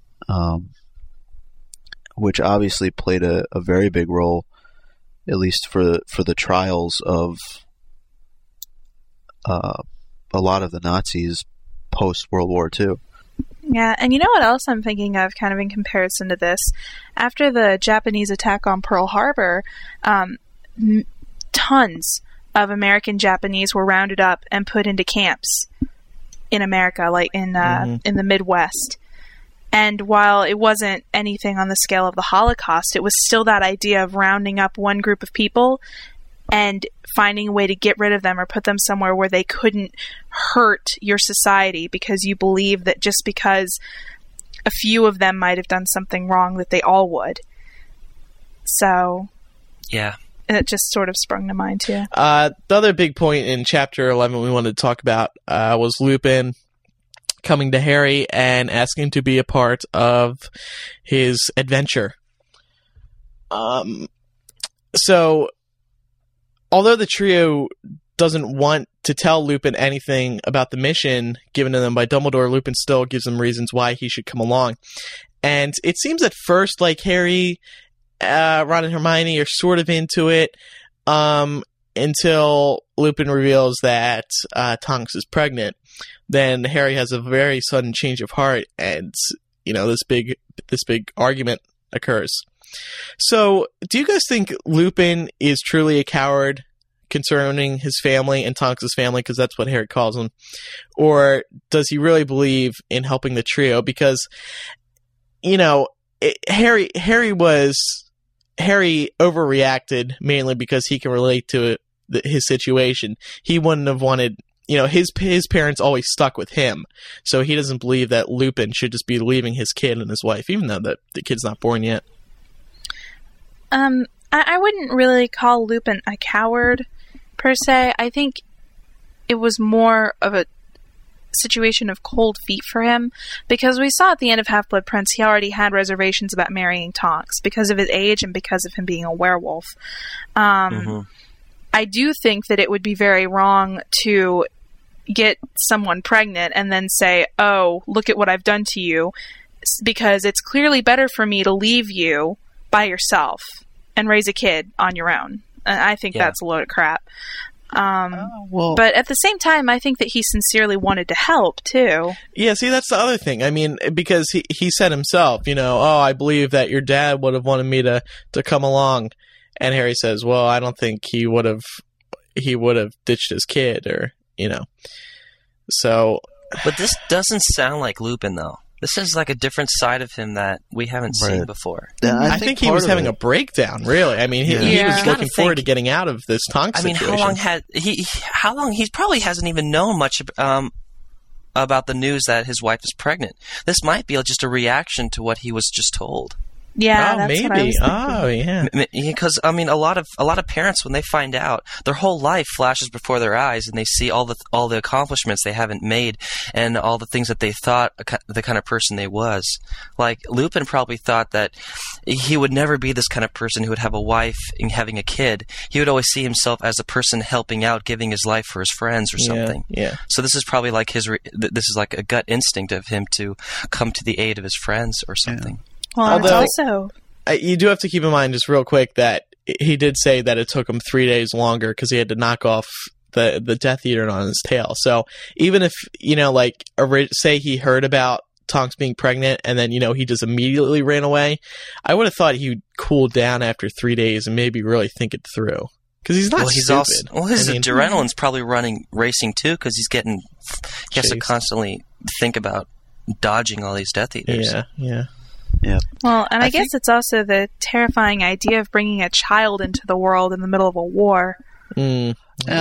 Which obviously played a very big role, at least for the trials of a lot of the Nazis post World War II. Yeah, and you know what else I'm thinking of kind of in comparison to this? After the Japanese attack on Pearl Harbor, tons of American Japanese were rounded up and put into camps in America, like in the Midwest. And while it wasn't anything on the scale of the Holocaust, it was still that idea of rounding up one group of people and finding a way to get rid of them or put them somewhere where they couldn't hurt your society, because you believe that just because a few of them might have done something wrong, that they all would. So, Yeah. and it just sort of sprung to mind too. The other big point in Chapter 11 we wanted to talk about was Lupin coming to Harry and asking to be a part of his adventure. So, although the trio doesn't want to tell Lupin anything about the mission given to them by Dumbledore, Lupin still gives them reasons why he should come along. And it seems at first like Harry, Ron and Hermione are sort of into it, until Lupin reveals that Tonks is pregnant. Then Harry has a very sudden change of heart, and you know this big argument occurs. So, do you guys think Lupin is truly a coward concerning his family and Tonks' family, because that's what Harry calls him, or does he really believe in helping the trio? Because you know, Harry overreacted mainly because he can relate to his situation. He wouldn't have wanted, you know, his parents always stuck with him, so he doesn't believe that Lupin should just be leaving his kid and his wife, even though the kid's not born yet. I wouldn't really call Lupin a coward, per se. I think it was more of a situation of cold feet for him, because we saw at the end of Half-Blood Prince he already had reservations about marrying Tonks because of his age and because of him being a werewolf. I do think that it would be very wrong to get someone pregnant and then say, oh, look at what I've done to you, because it's clearly better for me to leave you by yourself and raise a kid on your own. And I think that's a load of crap. But at the same time, I think that he sincerely wanted to help, too. Yeah, see, that's the other thing. I mean, because he said himself, you know, oh, I believe that your dad would have wanted me to come along. And Harry says, well, I don't think he would have ditched his kid, or, you know. So. But this doesn't sound like Lupin, though. This is like a different side of him that we haven't seen before. I think he was having a breakdown, really. I mean, he was looking forward to getting out of this Tonks situation. I mean, how long he probably hasn't even known much about the news that his wife is pregnant. This might be just a reaction to what he was just told. Yeah, oh, that's maybe. what I was thinking. Oh, yeah. Because I mean, a lot of parents, when they find out, their whole life flashes before their eyes, and they see all the accomplishments they haven't made, and all the things that they thought the kind of person they was. Like Lupin probably thought that he would never be this kind of person who would have a wife and having a kid. He would always see himself as a person helping out, giving his life for his friends or something. Yeah. So this is probably like this is like a gut instinct of him to come to the aid of his friends or something. Yeah. Well, Although- it's also... You do have to keep in mind, just real quick, that he did say that it took him 3 days longer because he had to knock off the Death Eater on his tail. So even if, say he heard about Tonks being pregnant and then, he just immediately ran away, I would have thought he'd cool down after 3 days and maybe really think it through. Because he's not stupid. His adrenaline's probably racing too, because he has to constantly think about dodging all these Death Eaters. Yeah. Yeah. Well, and I guess it's also the terrifying idea of bringing a child into the world in the middle of a war. Yeah.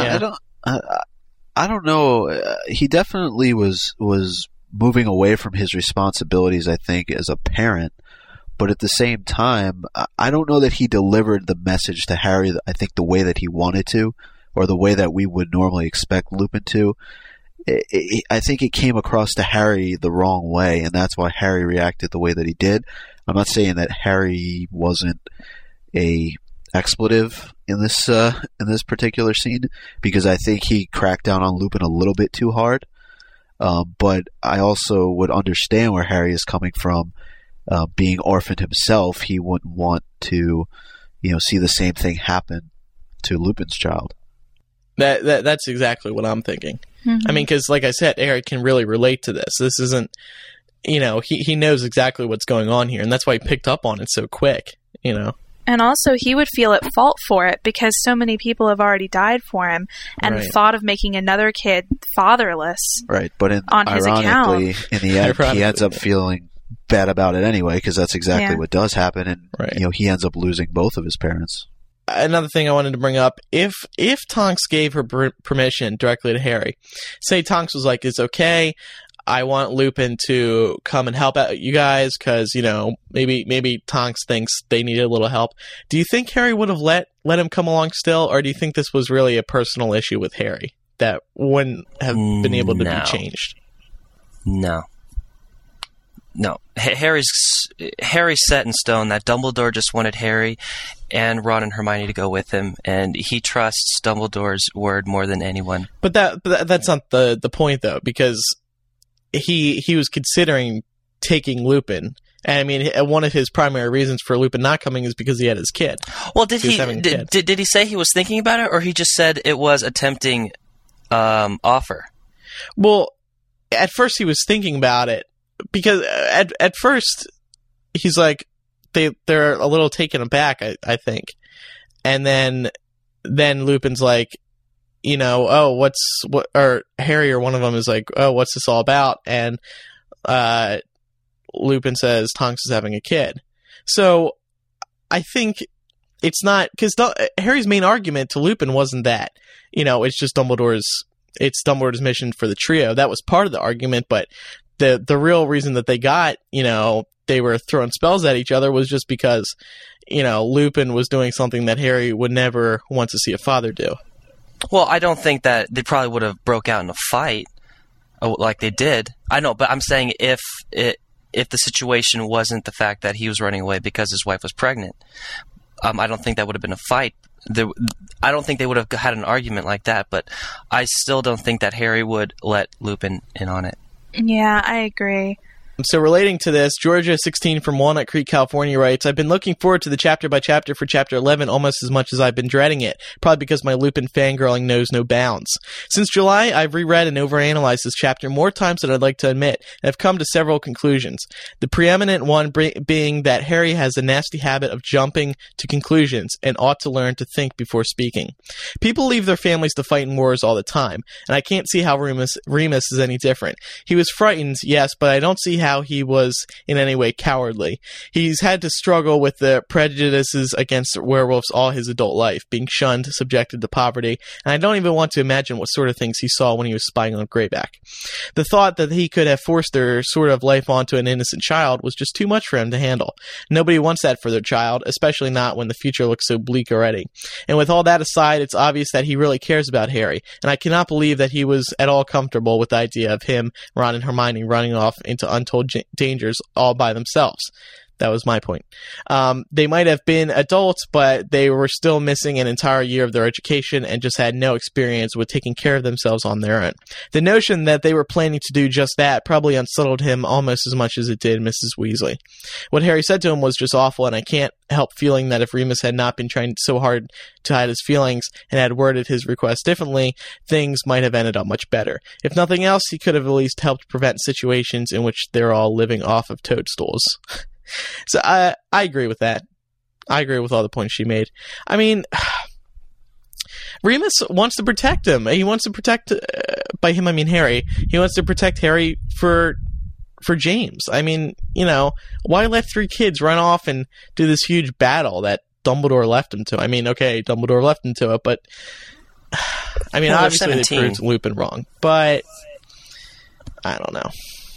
I don't know. He definitely was moving away from his responsibilities, I think, as a parent. But at the same time, I don't know that he delivered the message to Harry, I think, the way that he wanted to, or the way that we would normally expect Lupin to. I think it came across to Harry the wrong way, and that's why Harry reacted the way that he did. I'm not saying that Harry wasn't a expletive in this particular scene, because I think he cracked down on Lupin a little bit too hard. But I also would understand where Harry is coming from. Being orphaned himself, he wouldn't want to, see the same thing happen to Lupin's child. That's exactly what I'm thinking. Mm-hmm. I mean, because like I said, Eric can really relate to this. This isn't, he knows exactly what's going on here, and that's why he picked up on it so quick, And also, he would feel at fault for it because so many people have already died for him, and the thought of making another kid fatherless, right? But ironically, in the end, he ends up feeling bad about it anyway, because that's exactly what does happen, and he ends up losing both of his parents. Another thing I wanted to bring up, if Tonks gave her permission directly to Harry, say Tonks was like, it's okay, I want Lupin to come and help out you guys because, maybe Tonks thinks they needed a little help. Do you think Harry would have let him come along still, or do you think this was really a personal issue with Harry that wouldn't have been able to be changed? No. Harry's set in stone that Dumbledore just wanted Harry and Ron and Hermione to go with him, and he trusts Dumbledore's word more than anyone. But that's not the point, though, because he was considering taking Lupin. And I mean, one of his primary reasons for Lupin not coming is because he had his kid. Well, did he say he was thinking about it, or he just said it was a tempting offer? Well, at first he was thinking about it, because at first he's like, they're a little taken aback, I think. And then Lupin's like, or Harry or one of them is like, oh, what's this all about? And Lupin says Tonks is having a kid. So I think it's not, because Harry's main argument to Lupin wasn't that, it's just Dumbledore's mission for the trio. That was part of the argument, but the real reason that they got, they were throwing spells at each other was just because, Lupin was doing something that Harry would never want to see a father do. Well, I don't think that they probably would have broke out in a fight like they did. I know, but I'm saying if the situation wasn't the fact that he was running away because his wife was pregnant, I don't think that would have been a fight. I don't think they would have had an argument like that, but I still don't think that Harry would let Lupin in on it. Yeah, I agree. So relating to this, Georgia 16 from Walnut Creek, California writes, I've been looking forward to the chapter by chapter for chapter 11 almost as much as I've been dreading it, probably because my Lupin fangirling knows no bounds. Since July, I've reread and overanalyzed this chapter more times than I'd like to admit, and have come to several conclusions. The preeminent one being that Harry has a nasty habit of jumping to conclusions and ought to learn to think before speaking. People leave their families to fight in wars all the time, and I can't see how Remus is any different. He was frightened, yes, but I don't see how how he was in any way cowardly. He's had to struggle with the prejudices against werewolves all his adult life, being shunned, subjected to poverty, and I don't even want to imagine what sort of things he saw when he was spying on Greyback. The thought that he could have forced their sort of life onto an innocent child was just too much for him to handle. Nobody wants that for their child, especially not when the future looks so bleak already. And with all that aside, it's obvious that he really cares about Harry, and I cannot believe that he was at all comfortable with the idea of him, Ron, and Hermione running off into untold dangers all by themselves. That was my point. They might have been adults, but they were still missing an entire year of their education and just had no experience with taking care of themselves on their own. The notion that they were planning to do just that probably unsettled him almost as much as it did Mrs. Weasley. What Harry said to him was just awful, and I can't help feeling that if Remus had not been trying so hard to hide his feelings and had worded his request differently, things might have ended up much better. If nothing else, he could have at least helped prevent situations in which they're all living off of toadstools. So I agree with that. I agree with all the points she made. I mean, Remus wants to protect him. He wants to protect, by him I mean Harry. He wants to protect Harry for James. I mean, you know, why let 3 kids run off and do this huge battle that Dumbledore left him to? I mean, okay, Dumbledore left him to it, but I mean, obviously they proved Lupin wrong, but I don't know.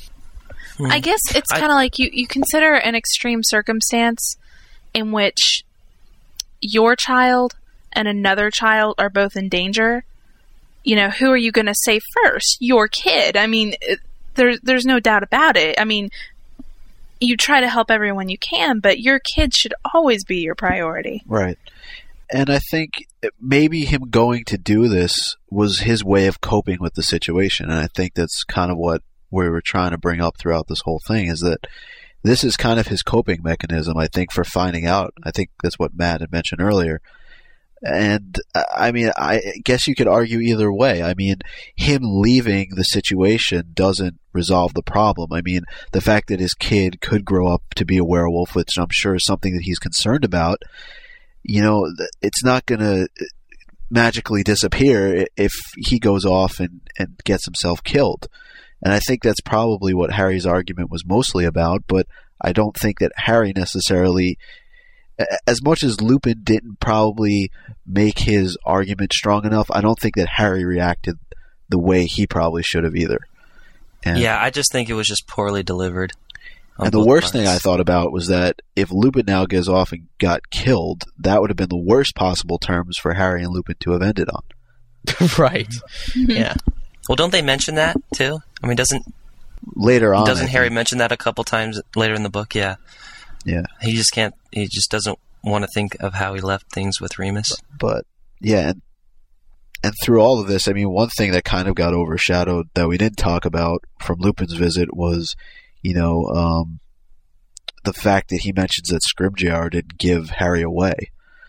I guess it's kind of like you consider an extreme circumstance in which your child and another child are both in danger. You know, who are you going to save first? Your kid. I mean, there's no doubt about it. I mean, you try to help everyone you can, but your kid should always be your priority. Right. And I think maybe him going to do this was his way of coping with the situation, and I think that's kind of what we were trying to bring up throughout this whole thing, is that this is kind of his coping mechanism, I think, for finding out. I think that's what Matt had mentioned earlier. And, I mean, I guess you could argue either way. I mean, him leaving the situation doesn't resolve the problem. I mean, the fact that his kid could grow up to be a werewolf, which I'm sure is something that he's concerned about, you know, it's not going to magically disappear if he goes off and gets himself killed. And I think that's probably what Harry's argument was mostly about, but I don't think that Harry necessarily, as much as Lupin didn't probably make his argument strong enough, I don't think that Harry reacted the way he probably should have either. And, yeah, I just think it was just poorly delivered. And the worst thing I thought about was that if Lupin now goes off and got killed, that would have been the worst possible terms for Harry and Lupin to have ended on. Right. Yeah. Well, don't they mention that too? I mean, doesn't Harry mention that a couple times later in the book? Yeah. Yeah. He just doesn't want to think of how he left things with Remus. But yeah, and through all of this, I mean, one thing that kind of got overshadowed that we didn't talk about from Lupin's visit was, you know, the fact that he mentions that Scrimgeour didn't give Harry away,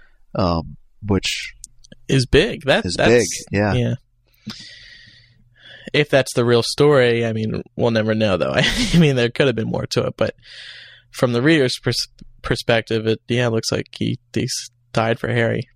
which is big. That's big. Yeah. If that's the real story, I mean, we'll never know, though. I mean, there could have been more to it, but from the reader's perspective, it looks like he died for Harry.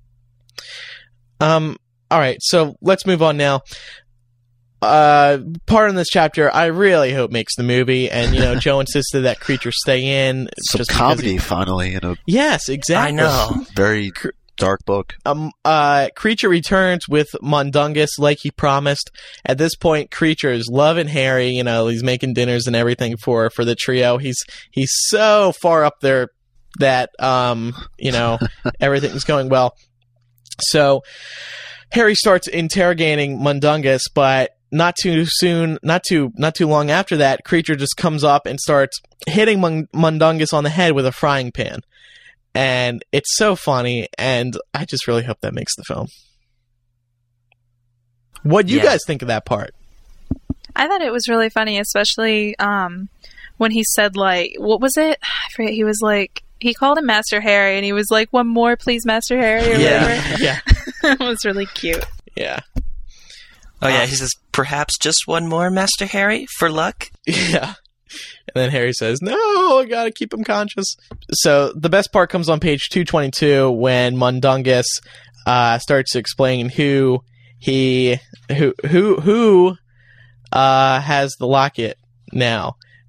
All right, so let's move on now. Part in this chapter I really hope makes the movie, and you know, Joe insisted that Creature stay in. Some just comedy finally in a yes, exactly. I know, very dark book. Creature returns with Mundungus like he promised. At this point, Creature is loving Harry. You know, he's making dinners and everything for the trio. He's so far up there that you know, everything's going well. So Harry starts interrogating Mundungus, but not too soon, not too long after that, Creature just comes up and starts hitting Mundungus on the head with a frying pan. And it's so funny, and I just really hope that makes the film. What do you guys think of that part? I thought it was really funny, especially when he said, like, what was it? I forget. He was like, he called him Master Harry, and he was like, "One more, please, Master Harry," or whatever. Yeah. It was really cute. Yeah. Oh, yeah, he says, "Perhaps just one more, Master Harry, for luck?" Yeah. And then Harry says, "No, I gotta keep him conscious." So the best part comes on page 222 when Mundungus starts explaining who has the locket now.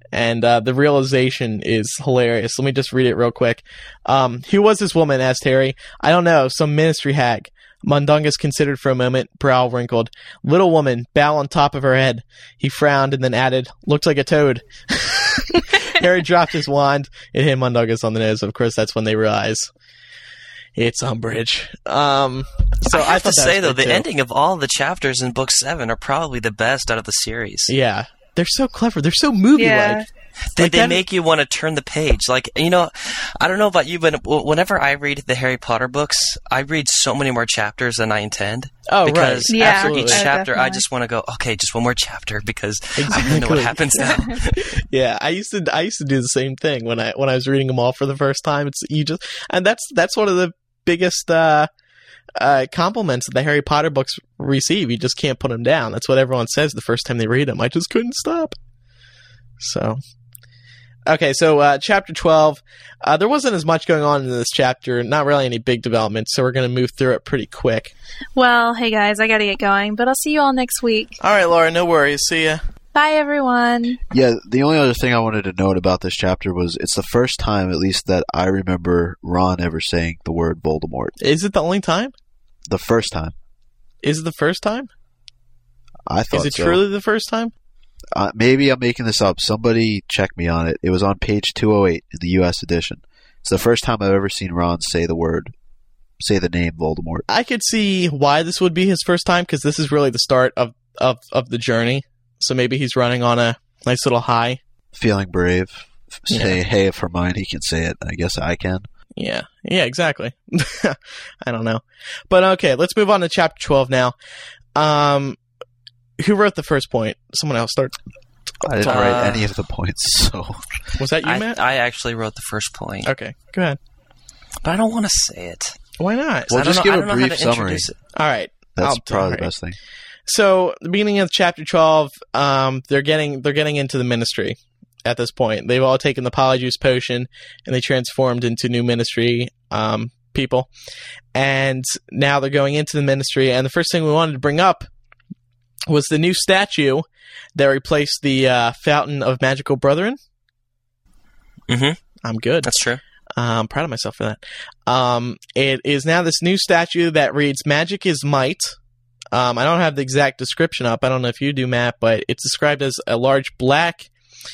And the realization is hilarious. Let me just read it real quick. Who was this woman? Asked Harry. I don't know. Some ministry hag. Mundungus considered for a moment, brow wrinkled. Little woman, bow on top of her head. He frowned and then added, looked like a toad. Harry dropped his wand. It hit Mundungus on the nose. Of course, that's when they realize it's Umbridge. So I have to say, though, the too. ending of all the chapters in Book 7 are probably the best out of the series. Yeah. They're so clever. They're so movie-like. Yeah. They make you want to turn the page. Like, you know, I don't know about you, but whenever I read the Harry Potter books, I read so many more chapters than I intend. Oh, because right. Yeah. after Absolutely. each chapter, I Definitely. just want to go, okay, just one more chapter because I Exactly. don't know what happens now. Yeah, I used to do the same thing when I was reading them all for the first time. And that's one of the biggest compliments that the Harry Potter books receive. You just can't put them down. That's what everyone says the first time they read them. I just couldn't stop. So, okay, so chapter 12. There wasn't as much going on in this chapter. Not really any big developments, so we're going to move through it pretty quick. Well, hey guys, I gotta get going, but I'll see you all next week. All right, Laura, no worries. See ya. Bye, everyone. Yeah, the only other thing I wanted to note about this chapter was it's the first time, at least, that I remember Ron ever saying the word Voldemort. Is it the only time? The first time. Is it the first time? I thought Is it so. truly the first time? Maybe I'm making this up. Somebody check me on it. It was on page 208 in the U.S. edition. It's the first time I've ever seen Ron say the name Voldemort. I could see why this would be his first time, because this is really the start of the journey. So maybe he's running on a nice little high. Feeling brave. Say, Yeah. hey, if Hermione can say it, I guess I can. Yeah, exactly. I don't know. But okay, let's move on to chapter 12 now. Who wrote the first point? Someone else start. I didn't write any of the points, so... Was that you, Matt? I actually wrote the first point, Okay, go ahead. but I don't want to say it. Why not? Well, I don't just know, give I a don't know how brief to summary. introduce it. All right. That's probably all the right. best thing. So, the beginning of chapter 12, they're getting into the ministry at this point. They've all taken the Polyjuice potion, and they transformed into new ministry people. And now they're going into the ministry, and the first thing we wanted to bring up was the new statue that replaced the Fountain of Magical Brethren. Mm-hmm. I'm good. That's true. I'm proud of myself for that. It is now this new statue that reads, Magic is Might. I don't have the exact description up. I don't know if you do, Matt, but it's described as a large black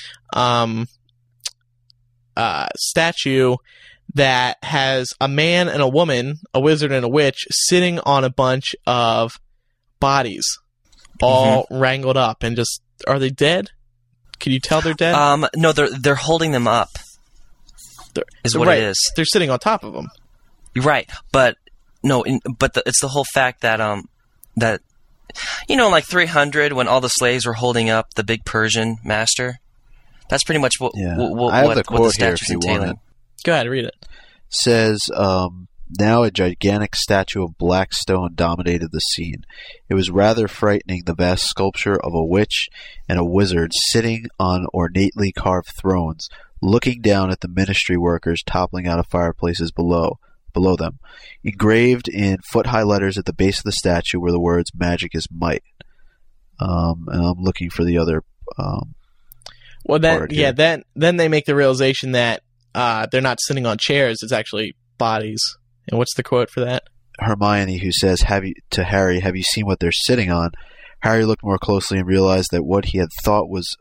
statue that has a man and a woman, a wizard and a witch, sitting on a bunch of bodies, all wrangled up, and just, are they dead? Can you tell they're dead? No, they're holding them up. Is what right. it is. They're sitting on top of them. You're right, but no, it's the whole fact that that like 300 when all the slaves were holding up the big Persian master. That's pretty much what I have the what quote the statue's here if you want entailing. Go ahead, read it. Says, now a gigantic statue of black stone dominated the scene. It was rather frightening, the vast sculpture of a witch and a wizard sitting on ornately carved thrones, looking down at the ministry workers toppling out of fireplaces below them. Engraved in foot-high letters at the base of the statue were the words, Magic is Might. And I'm looking for the other... Well, then, part here. then they make the realization that they're not sitting on chairs; it's actually bodies. And what's the quote for that? Hermione, who says, to Harry, have you seen what they're sitting on? Harry looked more closely and realized that what he had thought was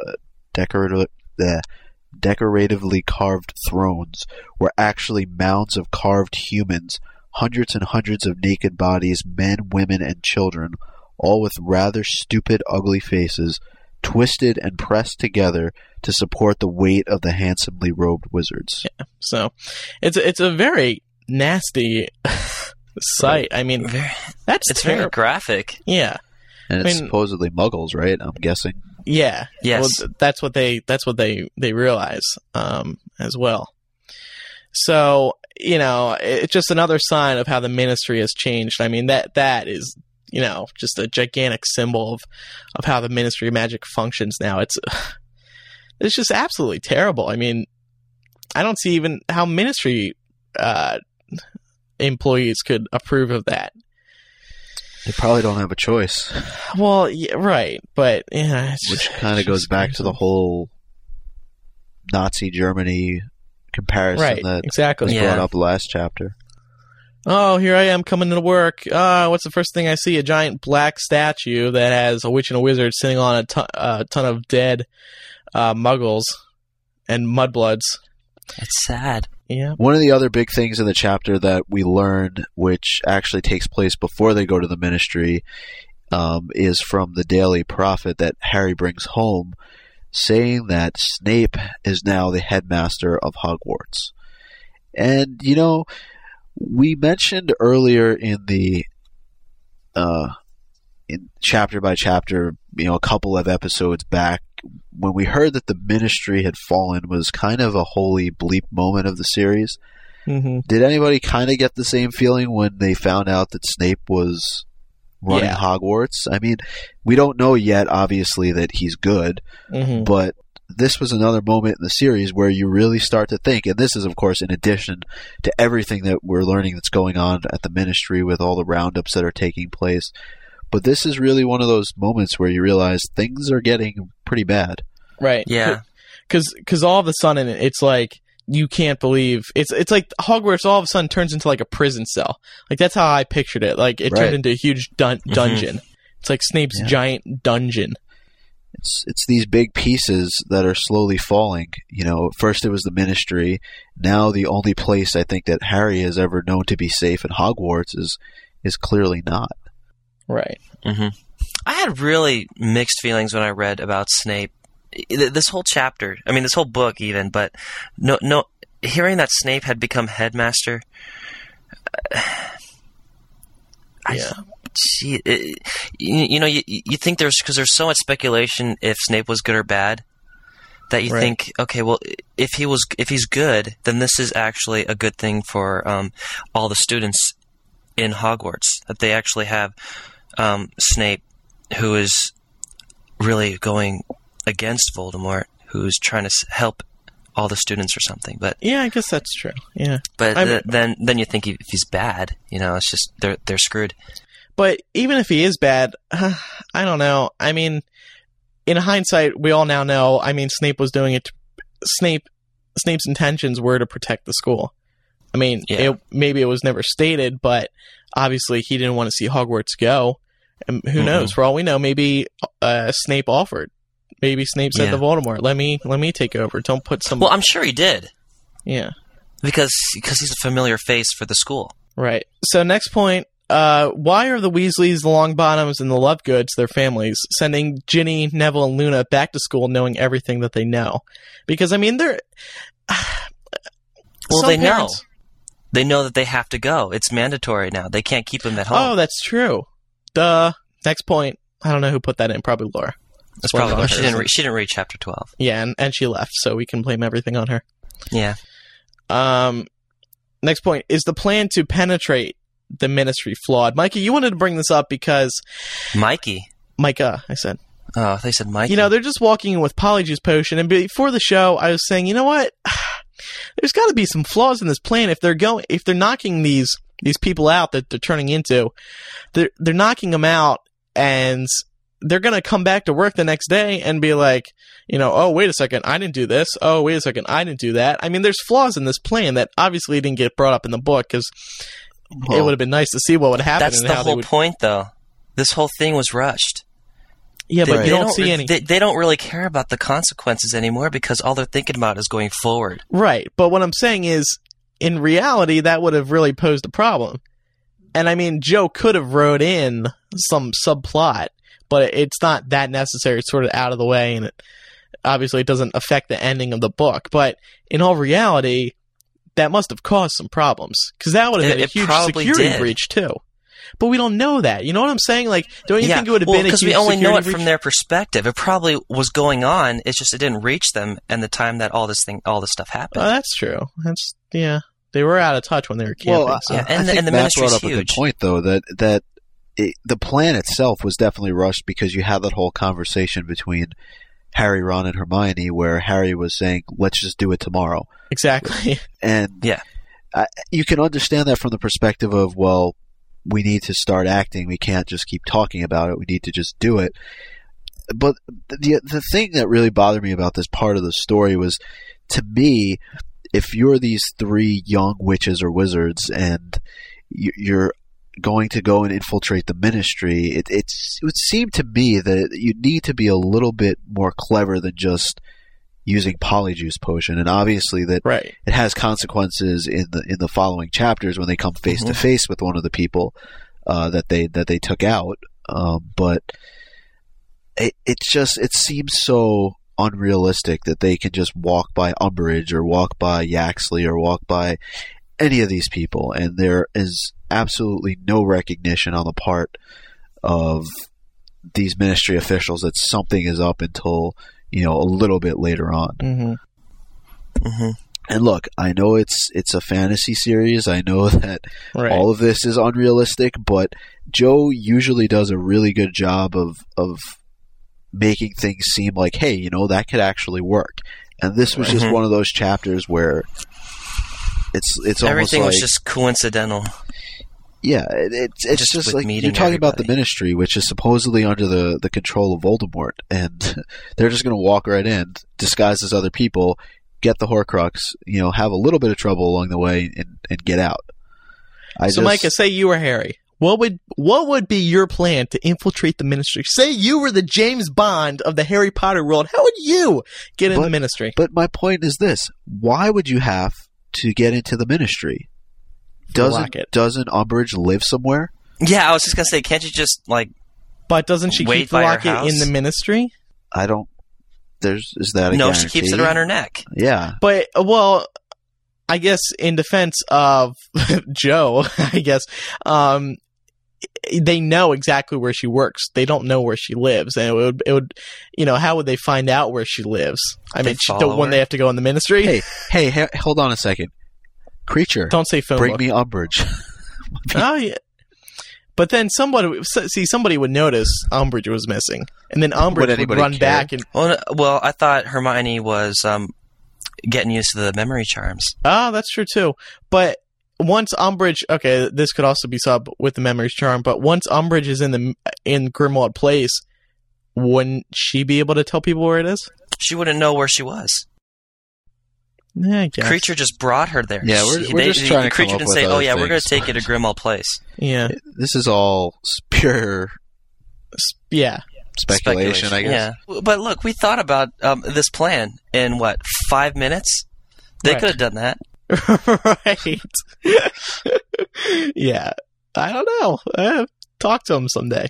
decoratively carved thrones were actually mounds of carved humans, hundreds and hundreds of naked bodies, men, women, and children, all with rather stupid, ugly faces, twisted and pressed together to support the weight of the handsomely robed wizards. Yeah. So, it's a very nasty sight. I mean, that's It's very terrible. graphic. Yeah. And it's I mean- supposedly Muggles, right? I'm guessing. Yeah. Yes. Well, that's what they realize as well. So, it's just another sign of how the ministry has changed. I mean, that is, just a gigantic symbol of how the Ministry of Magic functions now. It's just absolutely terrible. I mean, I don't see even how ministry employees could approve of that. They probably don't have a choice. Well, yeah, right, but yeah, Which kind of goes back to the whole Nazi Germany comparison Right, that exactly. was Yeah. brought up last chapter. Oh, here I am coming to work. What's the first thing I see? A giant black statue that has a witch and a wizard sitting on a ton of dead muggles and mudbloods. It's sad. Yeah. One of the other big things in the chapter that we learn, which actually takes place before they go to the Ministry, is from the Daily Prophet that Harry brings home, saying that Snape is now the headmaster of Hogwarts. And, you know, we mentioned earlier in the in chapter by chapter, you know, a couple of episodes back, when we heard that the Ministry had fallen was kind of a holy bleep moment of the series. Mm-hmm. Did anybody kind of get the same feeling when they found out that Snape was running Yeah. Hogwarts? I mean, we don't know yet, obviously, that he's good, Mm-hmm. but this was another moment in the series where you really start to think, and this is, of course, in addition to everything that we're learning that's going on at the Ministry with all the roundups that are taking place, but this is really one of those moments where you realize things are getting pretty bad. Right. Yeah. Because all of a sudden it's like you can't believe it's like Hogwarts all of a sudden turns into like a prison cell. Like that's how I pictured it. Like it Right. turned into a huge dungeon. It's like Snape's Yeah. giant dungeon. It's these big pieces that are slowly falling. You know, first it was the Ministry. Now the only place I think that Harry has ever known to be safe in Hogwarts is clearly not. Right. hmm I had really mixed feelings when I read about Snape. This whole chapter, I mean, this whole book even, but no, hearing that Snape had become headmaster, you think because there's so much speculation if Snape was good or bad, that you Right. think, okay, well, if he's good, then this is actually a good thing for all the students in Hogwarts, that they actually have Snape, who is really going against Voldemort, who's trying to help all the students or something. But Yeah, I guess that's true. Yeah. then you think if he's bad, you know, it's just they're screwed. But even if he is bad, I don't know. I mean, in hindsight, we all now know. I mean, Snape was doing it. Snape's intentions were to protect the school. I mean, Yeah. maybe it was never stated, but obviously he didn't want to see Hogwarts go. And who knows? For all we know, maybe Snape offered. Maybe Snape said Yeah. to Voldemort, "Let me take over. Don't put some." Well, I'm sure he did, yeah. because he's a familiar face for the school. Right. So next point, why are the Weasleys, the Longbottoms, and the Lovegoods, their families, sending Ginny, Neville, and Luna back to school knowing everything that they know? Because, I mean, they're... Well, some they parents- know. They know that they have to go. It's mandatory now. They can't keep them at home. Oh, that's true. Next point, I don't know who put that in, probably Laura. That's probably Laura she Harrison. didn't read chapter 12. Yeah, and she left, so we can blame everything on her. Yeah. Next point, is the plan to penetrate the Ministry flawed? Mikey, you wanted to bring this up because... Mikey. Micah, I said. Oh, they said Mikey. You know, they're just walking in with Polyjuice Potion, and before the show, I was saying, you know what? There's got to be some flaws in this plan. If they're knocking these people out that they're turning into, they're knocking them out, and they're gonna come back to work the next day and be like, you know, oh wait a second, I didn't do this. Oh wait a second, I didn't do that. I mean, there's flaws in this plan that obviously didn't get brought up in the book because it would have been nice to see what would happen. That's and the how whole they would. point, though. This whole thing was rushed. Yeah, but you don't see any. They don't really care about the consequences anymore because all they're thinking about is going forward. Right, but what I'm saying is, in reality, that would have really posed a problem. And I mean, Joe could have wrote in some subplot, but it's not that necessary. It's sort of out of the way, and obviously it doesn't affect the ending of the book. But in all reality, that must have caused some problems, because that would have been a It huge probably security did. breach, too. But we don't know that. You know what I'm saying? Like, don't you think it would have been a huge because we only know it security from breach? their perspective. It probably was going on. It's just it didn't reach them, and the time that all this stuff happened. Oh, that's true. Yeah. They were out of touch when they were camping. Well, so. Yeah, I and think the Matt Ministry's brought up a good huge. point, though, that the plan itself was definitely rushed because you had that whole conversation between Harry, Ron, and Hermione where Harry was saying, let's just do it tomorrow. Exactly. And Yeah. You can understand that from the perspective of, well, we need to start acting. We can't just keep talking about it. We need to just do it. But the thing that really bothered me about this part of the story was to me, if you're these three young witches or wizards and you're going to go and infiltrate the Ministry, it would seem to me that you need to be a little bit more clever than just using Polyjuice Potion, and obviously that it has consequences in the following chapters when they come face to face with one of the people that they took out. But it seems so unrealistic that they can just walk by Umbridge or walk by Yaxley or walk by any of these people, and there is absolutely no recognition on the part of these Ministry officials that something is up until a little bit later on. And look, I know it's a fantasy series. I know that all of this is unrealistic, but Joe usually does a really good job of making things seem like, hey, that could actually work. And this was just one of those chapters where it's almost everything like, was just coincidental. Yeah, it's just like you're talking about the Ministry, which is supposedly under the control of Voldemort, and they're just going to walk right in, disguised as other people, get the Horcrux, have a little bit of trouble along the way, and get out. Micah, say you were Harry. What would be your plan to infiltrate the Ministry? Say you were the James Bond of the Harry Potter world. How would you get in the Ministry? But my point is this: why would you have to get into the Ministry? Doesn't Umbridge live somewhere? Yeah, I was just gonna say, can't you just But doesn't she keep the locket in the Ministry? I don't. Is that a guarantee? She keeps it around her neck. Yeah, but I guess in defense of Joe, I guess they know exactly where she works. They don't know where she lives, and it would how would they find out where she lives? I mean, when they have to go in the Ministry. Hey, hold on a second. Creature, don't say phone bring book. Me Umbridge. Oh yeah, but then somebody would notice Umbridge was missing, and then Umbridge would run back and. Well, I thought Hermione was getting used to the memory charms. Oh, that's true too. But once Umbridge, okay, this could also be sub with the memory charm. But once Umbridge is in Grimmauld Place, wouldn't she be able to tell people where it is? She wouldn't know where she was. Yeah, I guess. Creature just brought her there. Yeah, we're just trying to come up with say, "Oh yeah, things. we're going to take you to Grimmauld Place." Yeah, this is all pure, speculation, I guess. Yeah, but look, we thought about this plan in 5 minutes. They could have done that, right? Yeah, I don't know. Talk to them someday.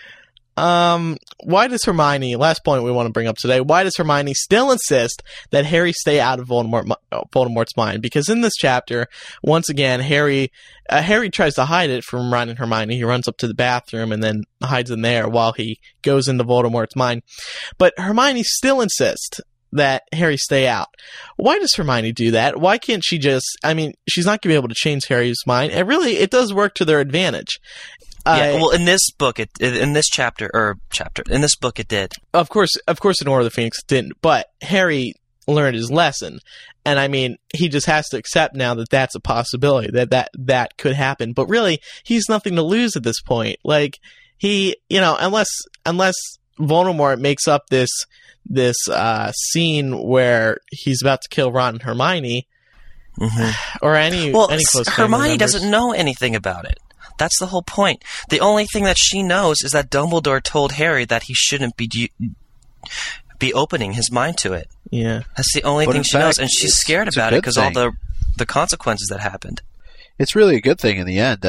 Why does Hermione, last point we want to bring up today, why does Hermione still insist that Harry stay out of Voldemort's mind? Because in this chapter, once again, Harry tries to hide it from Ron and Hermione. He runs up to the bathroom and then hides in there while he goes into Voldemort's mind. But Hermione still insists that Harry stay out. Why does Hermione do that? Why can't she just, she's not going to be able to change Harry's mind. And really, it does work to their advantage. Yeah, well, in this book, it did. Of course, in Order of the Phoenix it didn't. But Harry learned his lesson, and he just has to accept now that that's a possibility, that could happen. But really, he's nothing to lose at this point. Like unless Voldemort makes up this scene where he's about to kill Ron and Hermione, or any close Hermione doesn't know anything about it. That's the whole point. The only thing that she knows is that Dumbledore told Harry that he shouldn't be opening his mind to it. Yeah. That's the only thing she knows, and she's scared about it because all the consequences that happened. It's really a good thing in the end.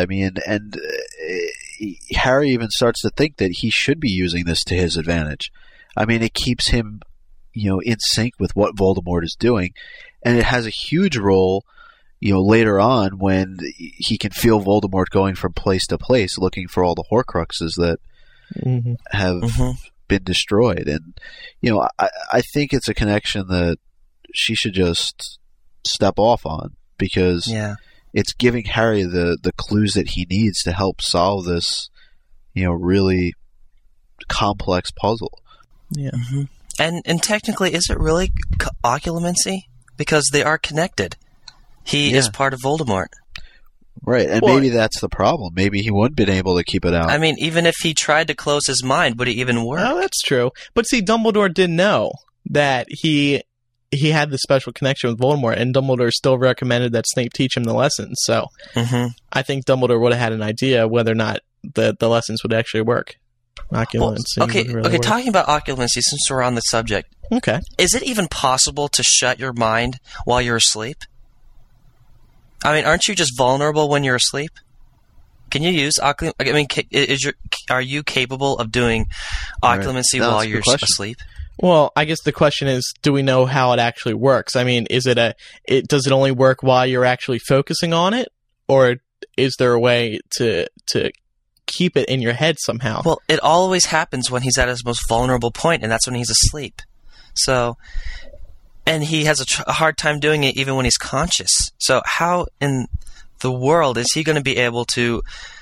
Harry even starts to think that he should be using this to his advantage. It keeps him, in sync with what Voldemort is doing, and it has a huge role later on when he can feel Voldemort going from place to place looking for all the Horcruxes that have been destroyed. And, I think it's a connection that she should just step off on, because it's giving Harry the clues that he needs to help solve this, really complex puzzle. Yeah. And technically, is it really occlumency? Because they are connected. He is part of Voldemort. Right, and maybe that's the problem. Maybe he wouldn't have been able to keep it out. Even if he tried to close his mind, would it even work? Oh, that's true. But see, Dumbledore didn't know that he he had this special connection with Voldemort, and Dumbledore still recommended that Snape teach him the lessons. So I think Dumbledore would have had an idea whether or not the lessons would actually work. Occlumency. Okay. Talking about occlumency, since we're on the subject, Okay. is it even possible to shut your mind while you're asleep? I mean, aren't you just vulnerable when you're asleep? Can you use occlumency? I mean, are you capable of doing occlumency No, while that's a you're good question. asleep? Well, I guess the question is, do we know how it actually works? I mean, does it only work while you're actually focusing on it, or is there a way to keep it in your head somehow? Well, it always happens when he's at his most vulnerable point, and that's when he's asleep. So, and he has a hard time doing it even when he's conscious. So how in the world is he going to be able to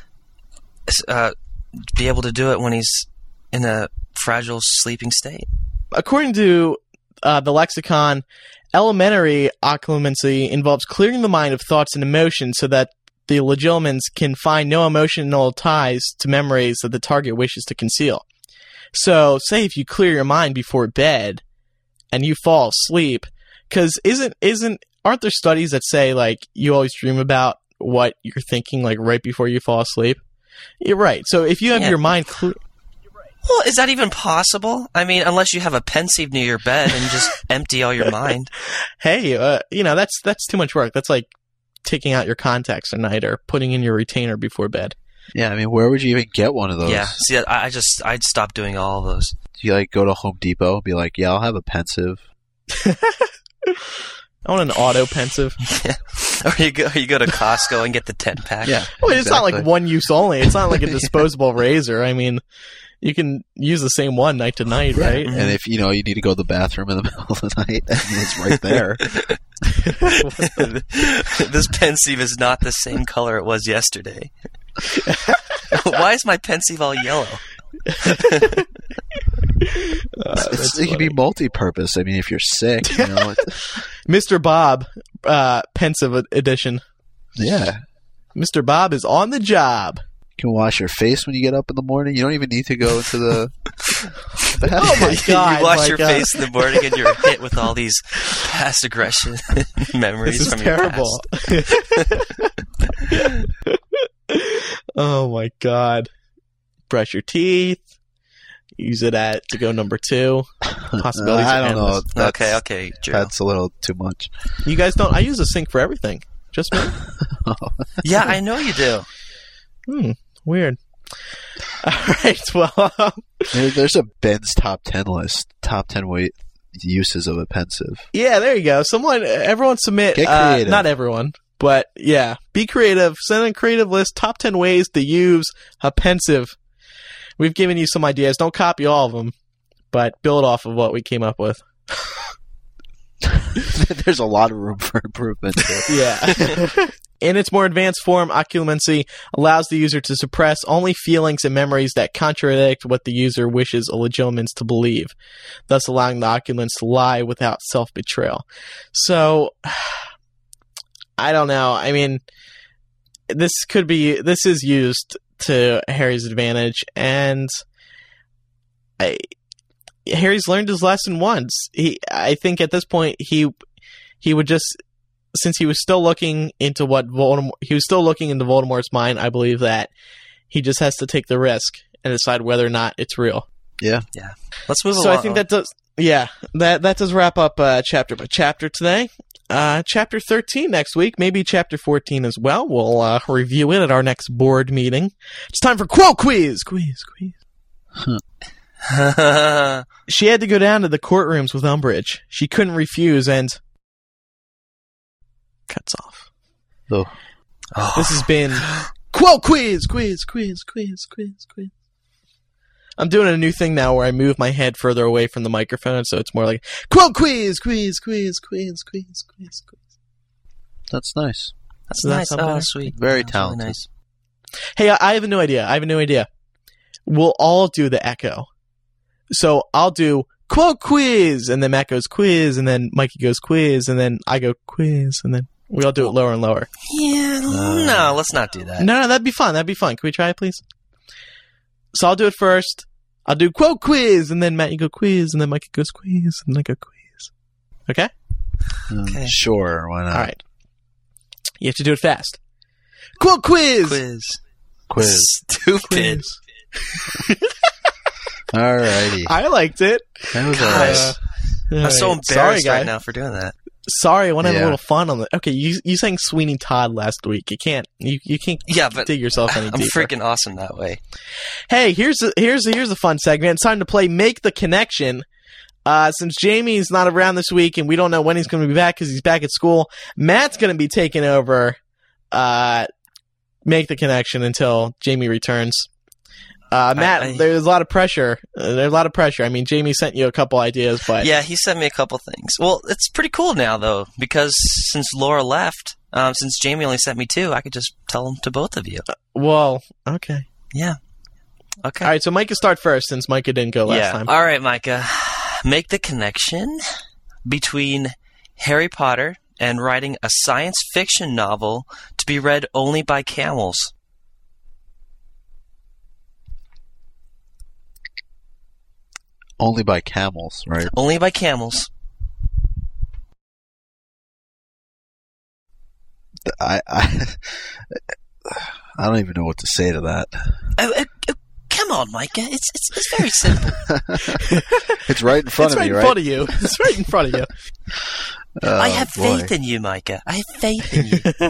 do it when he's in a fragile sleeping state? According to the lexicon, elementary occlumency involves clearing the mind of thoughts and emotions so that the legilimens can find no emotional ties to memories that the target wishes to conceal. So, say if you clear your mind before bed and you fall asleep, because aren't there studies that say like you always dream about what you're thinking like right before you fall asleep? You're right. So if you have your mind clear. Well, is that even possible? I mean, unless you have a pensieve near your bed and just empty all your mind. Hey, that's too much work. That's like taking out your contacts at night or putting in your retainer before bed. Yeah, I mean, where would you even get one of those? Yeah, see, I'd stop doing all of those. Do you like go to Home Depot and be like, yeah, I'll have a pensive? I want an auto pensive. Or you go to Costco and get the 10-pack. Yeah. Well, it's not like one use only. It's not like a disposable razor. I mean, you can use the same one night to night, right? And if you need to go to the bathroom in the middle of the night, it's right there. This pensieve is not the same color it was yesterday. Why is my pensieve all yellow? It can be multi-purpose. I mean, if you're sick, Mr. Bob, pensive edition. Yeah. Mr. Bob is on the job. You can wash your face when you get up in the morning. You don't even need to go into the bathroom. Oh my God! You wash your face in the morning and you're hit with all these past aggression memories This is from terrible. your past. Oh my God! Brush your teeth. Use it to go number 2. Possibilities. I are don't know. endless. Okay, Drew. That's a little too much. You guys don't. I use a sink for everything. Just me. Yeah, I know you do. Weird. All right. Well, There's a Ben's top 10 list. Top 10 uses of a pensive. yeah. There you go. Everyone submit. Get creative. Not everyone, but yeah. Be creative. Send in a creative list. Top 10 ways to use a pensive. We've given you some ideas. Don't copy all of them, but build off of what we came up with. There's a lot of room for improvement here. Yeah. In its more advanced form, occlumency allows the user to suppress only feelings and memories that contradict what the user wishes a legilimens to believe, thus allowing the occlumens to lie without self-betrayal. So, I don't know. I mean, this is used to Harry's advantage, and Harry's learned his lesson once. I think at this point he would just, since he was still looking into Voldemort's mind, I believe that he just has to take the risk and decide whether or not it's real. Yeah. Let's move along. So I think that does wrap up chapter by chapter today. Chapter 13 next week, maybe chapter 14 as well. We'll review it at our next board meeting. It's time for quote quiz. She had to go down to the courtrooms with Umbridge. She couldn't refuse, and cuts off. Oh. This has been quote quiz. I'm doing a new thing now where I move my head further away from the microphone, so it's more like quote quiz. That's nice. That's Does that nice. sound Oh, better? sweet. Very That's really talented. nice. Hey, I have a new idea. We'll all do the echo. So I'll do quote quiz, and then Matt goes quiz, and then Mikey goes quiz, and then I go quiz, and then we all do it lower and lower. Yeah, no, let's not do that. No, that'd be fun. Can we try it, please? So I'll do it first. I'll do quote quiz, and then Matt, you go quiz, and then Mikey goes quiz, and then I go quiz. Okay? Okay. Sure, why not? All right. You have to do it fast. Quote quiz! Quiz. Stupid. Alrighty. I liked it. That was Gosh. alright. I'm so Sorry, embarrassed guy. right now for doing that. Sorry, I want to have Yeah. a little fun on the. Okay, you sang Sweeney Todd last week. You can't Yeah, but dig yourself any I'm deeper. freaking awesome that way. Hey, here's a fun segment. It's time to play Make the Connection. Since Jamie's not around this week and we don't know when he's going to be back because he's back at school, Matt's going to be taking over Make the Connection until Jamie returns. Matt, there's a lot of pressure. There's a lot of pressure. I mean, Jamie sent you a couple ideas, but Yeah, he sent me a couple things. Well, it's pretty cool now, though, because since Laura left, since Jamie only sent me 2, I could just tell them to both of you. well, okay. Yeah. Okay. All right, so Micah start first since Micah didn't go last time. All right, Micah. Make the connection between Harry Potter and writing a science fiction novel to be read only by camels. Only by camels, right? Only by camels. I don't even know what to say to that. Come on, Micah. It's very simple. It's right in front It's of right me, in right? front of you. It's right in front of you. I have boy. faith in you, Micah. I have faith in you.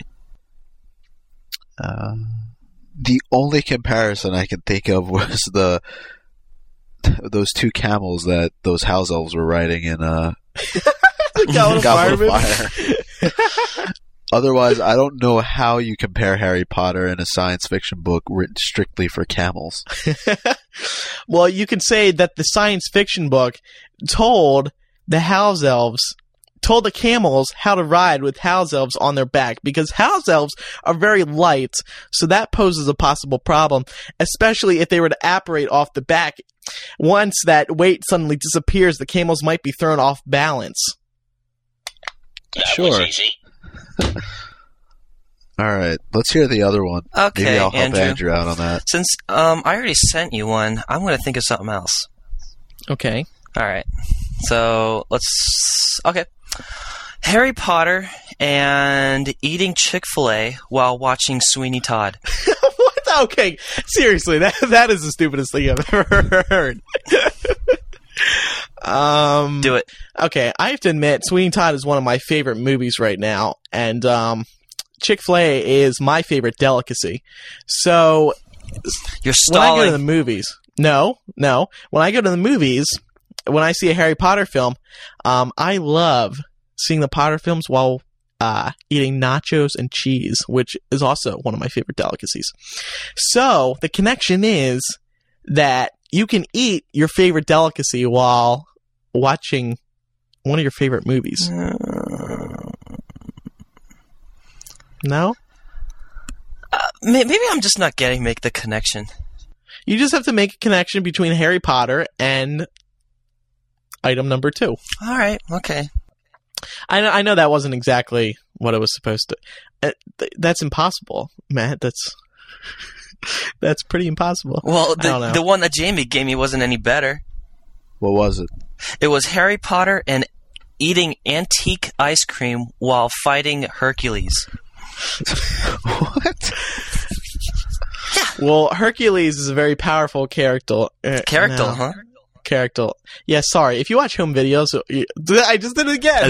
The only comparison I can think of was those 2 camels that those house elves were riding in Goblet of Goblet of Fire. Fire. Otherwise, I don't know how you compare Harry Potter and a science fiction book written strictly for camels. Well, you can say that the science fiction book told the house elves, told the camels how to ride with house elves on their back, because house elves are very light, so that poses a possible problem, especially if they were to apparate off the back. Once that weight suddenly disappears, the camels might be thrown off balance. Sure. All right, let's hear the other one. Okay, Maybe I'll help Andrew. Andrew out on that. Since I already sent you one, I'm going to think of something else. Okay. All right. So let's. Okay. Harry Potter and eating Chick-fil-A while watching Sweeney Todd. What? Okay, seriously, that is the stupidest thing I've ever heard. Do it. Okay, I have to admit, Sweeney Todd is one of my favorite movies right now, and Chick-fil-A is my favorite delicacy. So You're when I go to stalling. the movies, no, when I go to the movies, when I see a Harry Potter film, I love seeing the Potter films while eating nachos and cheese, which is also one of my favorite delicacies. So the connection is that you can eat your favorite delicacy while watching one of your favorite movies. No? Maybe I'm just not getting make the connection. You just have to make a connection between Harry Potter and item number 2. All right. Okay. I know that wasn't exactly what I was supposed to. That's impossible, Matt. That's pretty impossible. Well, I don't know. the one that Jamie gave me wasn't any better. What was it? It was Harry Potter and eating antique ice cream while fighting Hercules. What? Well, Hercules is a very powerful character. Huh? Character. Yeah, sorry. If you watch home videos, I just did it again.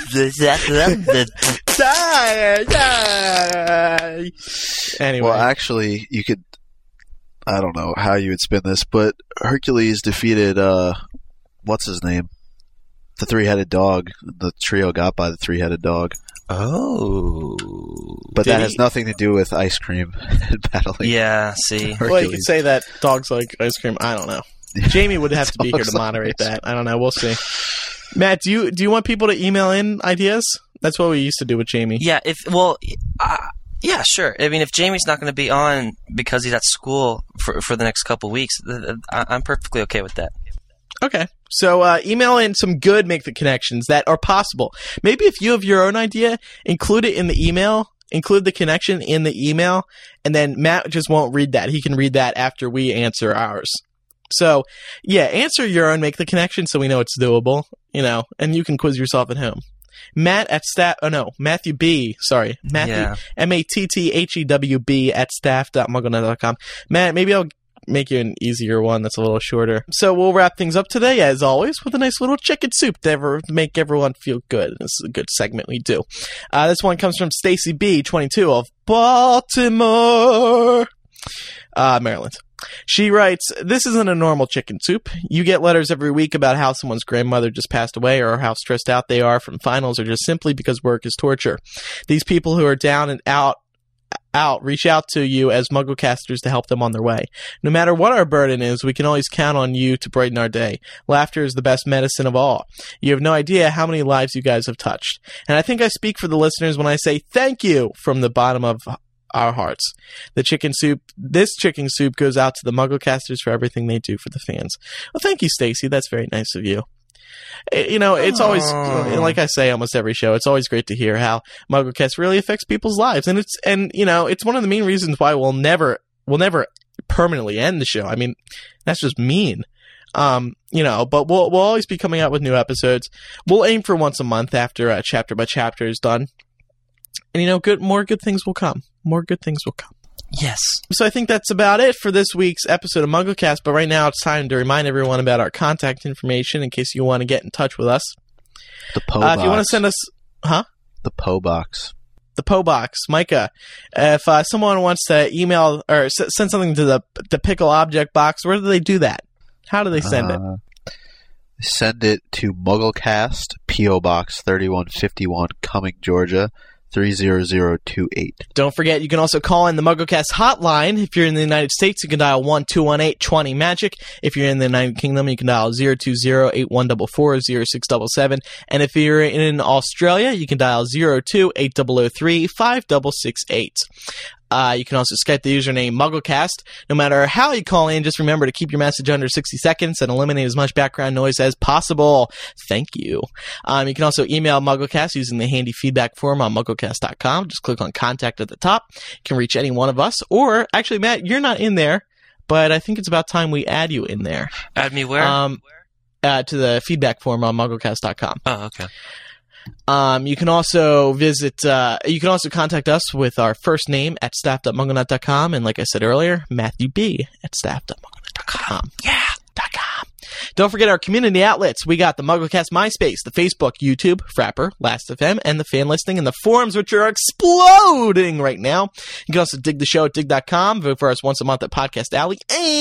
Anyway. Well, actually, you could. I don't know how you would spin this, but Hercules defeated what's his name? The 3-headed dog. The trio got by the 3-headed dog. Oh. But Did that he? has nothing to do with ice cream and battling. Yeah, see. Well, you could say that dogs like ice cream. I don't know. Jamie would have to be here to Dogs like moderate ice that. I don't know. We'll see. Matt, do you want people to email in ideas? That's what we used to do with Jamie. Yeah, yeah, sure. I mean, if Jamie's not going to be on because he's at school for the next couple weeks, I'm perfectly okay with that. Okay. So email in some good Make the Connections that are possible. Maybe if you have your own idea, include it in the email. Include the connection in the email, and then Matt just won't read that. He can read that after we answer ours. So, yeah, answer your own, make the connection so we know it's doable, and you can quiz yourself at home. Matt at Matthew B. Sorry. Matthew, Yeah. MATTHEWB at staff.mugglenet.com. Matt, maybe I'll make you an easier one that's a little shorter. So we'll wrap things up today, as always, with a nice little chicken soup to make everyone feel good. This is a good segment we do. This one comes from Stacy B, 22, of Baltimore, Maryland. She writes, "This isn't a normal chicken soup. You get letters every week about how someone's grandmother just passed away or how stressed out they are from finals or just simply because work is torture. These people who are down and out reach out to you as Mugglecasters to help them on their way. No matter what our burden is, we can always count on you to brighten our day. Laughter is the best medicine of all. You have no idea how many lives you guys have touched. And I think I speak for the listeners when I say thank you from the bottom of our hearts. This chicken soup goes out to the Mugglecasters for everything they do for the fans." Well, thank you, Stacy. That's very nice of you. It's always, like I say almost every show, it's always great to hear how MuggleCast really affects people's lives. And it's one of the main reasons why we'll never permanently end the show. I mean, that's just mean. But we'll always be coming out with new episodes. We'll aim for once a month after chapter by chapter is done. And more good things will come. More good things will come. Yes. So I think that's about it for this week's episode of MuggleCast. But right now it's time to remind everyone about our contact information in case you want to get in touch with us. The Poe box. If you want to send us... Huh? The Poe box. The Poe box. Micah, if someone wants to email or send something to the Pickle Object box, where do they do that? How do they send it? Send it to MuggleCast, P.O. Box 3151, Cumming, Georgia, 30028. Don't forget, you can also call in the MuggleCast hotline. If you're in the United States, you can dial 1-218-20-MAGIC. If you're in the United Kingdom, you can dial 020-8144-0677. And if you're in Australia, you can dial 02-8003-5668. You can also Skype the username MuggleCast. No matter how you call in, just remember to keep your message under 60 seconds and eliminate as much background noise as possible. Thank you. You can also email MuggleCast using the handy feedback form on MuggleCast.com. Just click on Contact at the top. You can reach any one of us. Or, actually, Matt, you're not in there, but I think it's about time we add you in there. Add me where? To the feedback form on MuggleCast.com. Oh, okay. You can also contact us with our first name at staff.mugglenet.com, and like I said earlier, Matthew B at staff.mugglenet.com. Yeah. .com. Don't forget our community outlets. We got the MuggleCast MySpace, the Facebook, YouTube, Frapper, Last.fm, and the fan listing and the forums, which are exploding right now. You can also dig the show at dig.com, vote for us once a month at Podcast Alley,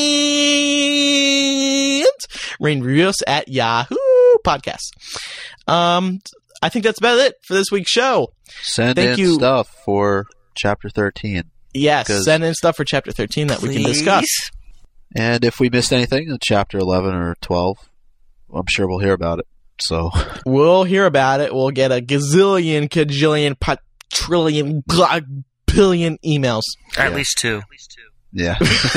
and rain reviews at Yahoo Podcasts. I think that's about it for this week's show. Send in stuff for Chapter 13. Yes, send in stuff for Chapter 13 that we can discuss. And if we missed anything in Chapter 11 or 12, I'm sure we'll hear about it. So we'll hear about it. We'll get a gazillion, cajillion, trillion, billion emails. At least two. Yeah.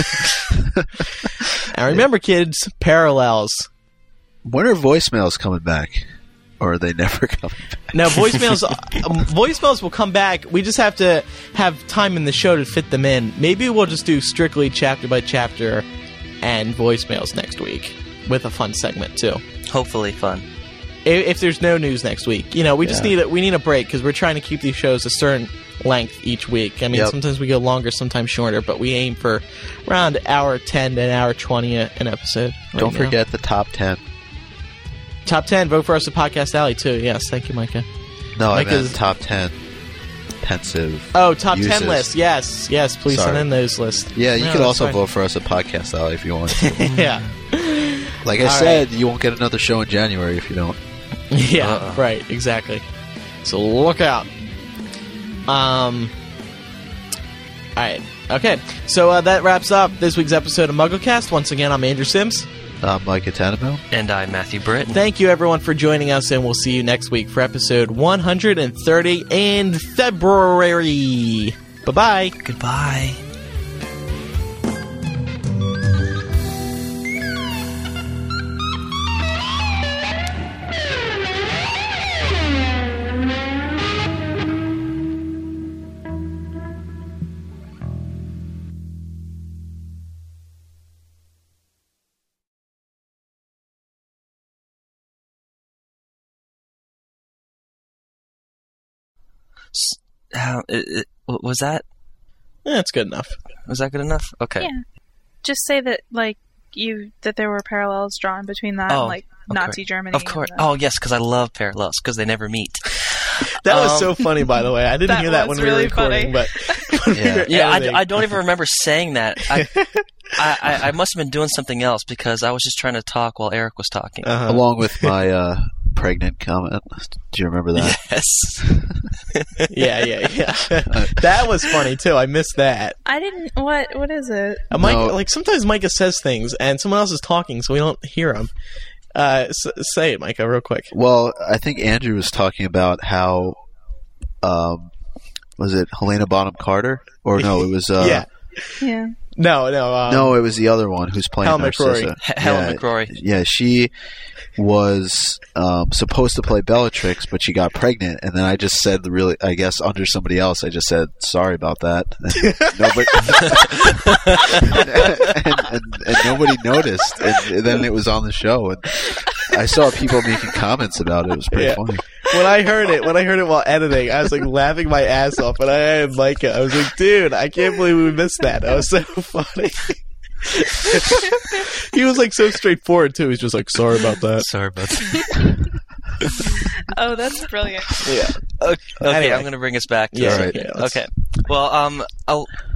And remember, kids, parallels. When are voicemails coming back? Or are they never coming back? No, voicemails will come back. We just have to have time in the show to fit them in. Maybe we'll just do strictly chapter by chapter and voicemails next week with a fun segment too. Hopefully fun. If there's no news next week, we just need a break because we're trying to keep these shows a certain length each week. I mean, sometimes we go longer, sometimes shorter, but we aim for around hour 10 to an hour 20 an episode. Don't forget the top 10. Top 10, vote for us at Podcast Alley, too. Yes, thank you, Micah. No, I meant top 10 pensive top uses. 10 lists. Yes, please send in those lists. Yeah, you could also vote for us at Podcast Alley if you want to. Yeah. Like I said, you won't get another show in January if you don't. Yeah, right, exactly. So look out. All right, okay. So that wraps up this week's episode of MuggleCast. Once again, I'm Andrew Sims. I'm Micah Tannenbaum. And I'm Matthew Britton. Thank you, everyone, for joining us, and we'll see you next week for episode 130 in February. Bye-bye. Goodbye. Was that Yeah, it's good enough. good enough? Okay. Yeah. Just say that that there were parallels drawn between that and Nazi Germany. Of course. Oh yes, because I love parallels because they never meet. That was so funny, by the way. I didn't hear that when we were recording, but I don't even remember saying that. I must have been doing something else because I was just trying to talk while Eric was talking. Along with my pregnant comment. Do you remember that? Yes. Yeah. That was funny too. I missed that. I didn't. What is it? Mike, sometimes Micah says things and someone else is talking, so we don't hear him. Say it, Micah, real quick. Well, I think Andrew was talking about how, was it Helena Bonham Carter? Or no, it was... Yeah. No. No, it was the other one who's playing Helen Narcissa. Helen McCrory. Yeah, she was supposed to play Bellatrix, but she got pregnant, and then I just said I guess under somebody else, I just said, sorry about that. And nobody noticed, and then it was on the show, and I saw people making comments about it. It was pretty funny. When I heard it while editing, I was laughing my ass off, and I had Micah. I was like, dude, I can't believe we missed that. That was so funny. He was so straightforward too. He's just sorry about that. Sorry about that. Oh, that's brilliant. Yeah. Okay, Anyway. I'm going to bring us back to Yeah, it. right. Okay. Well,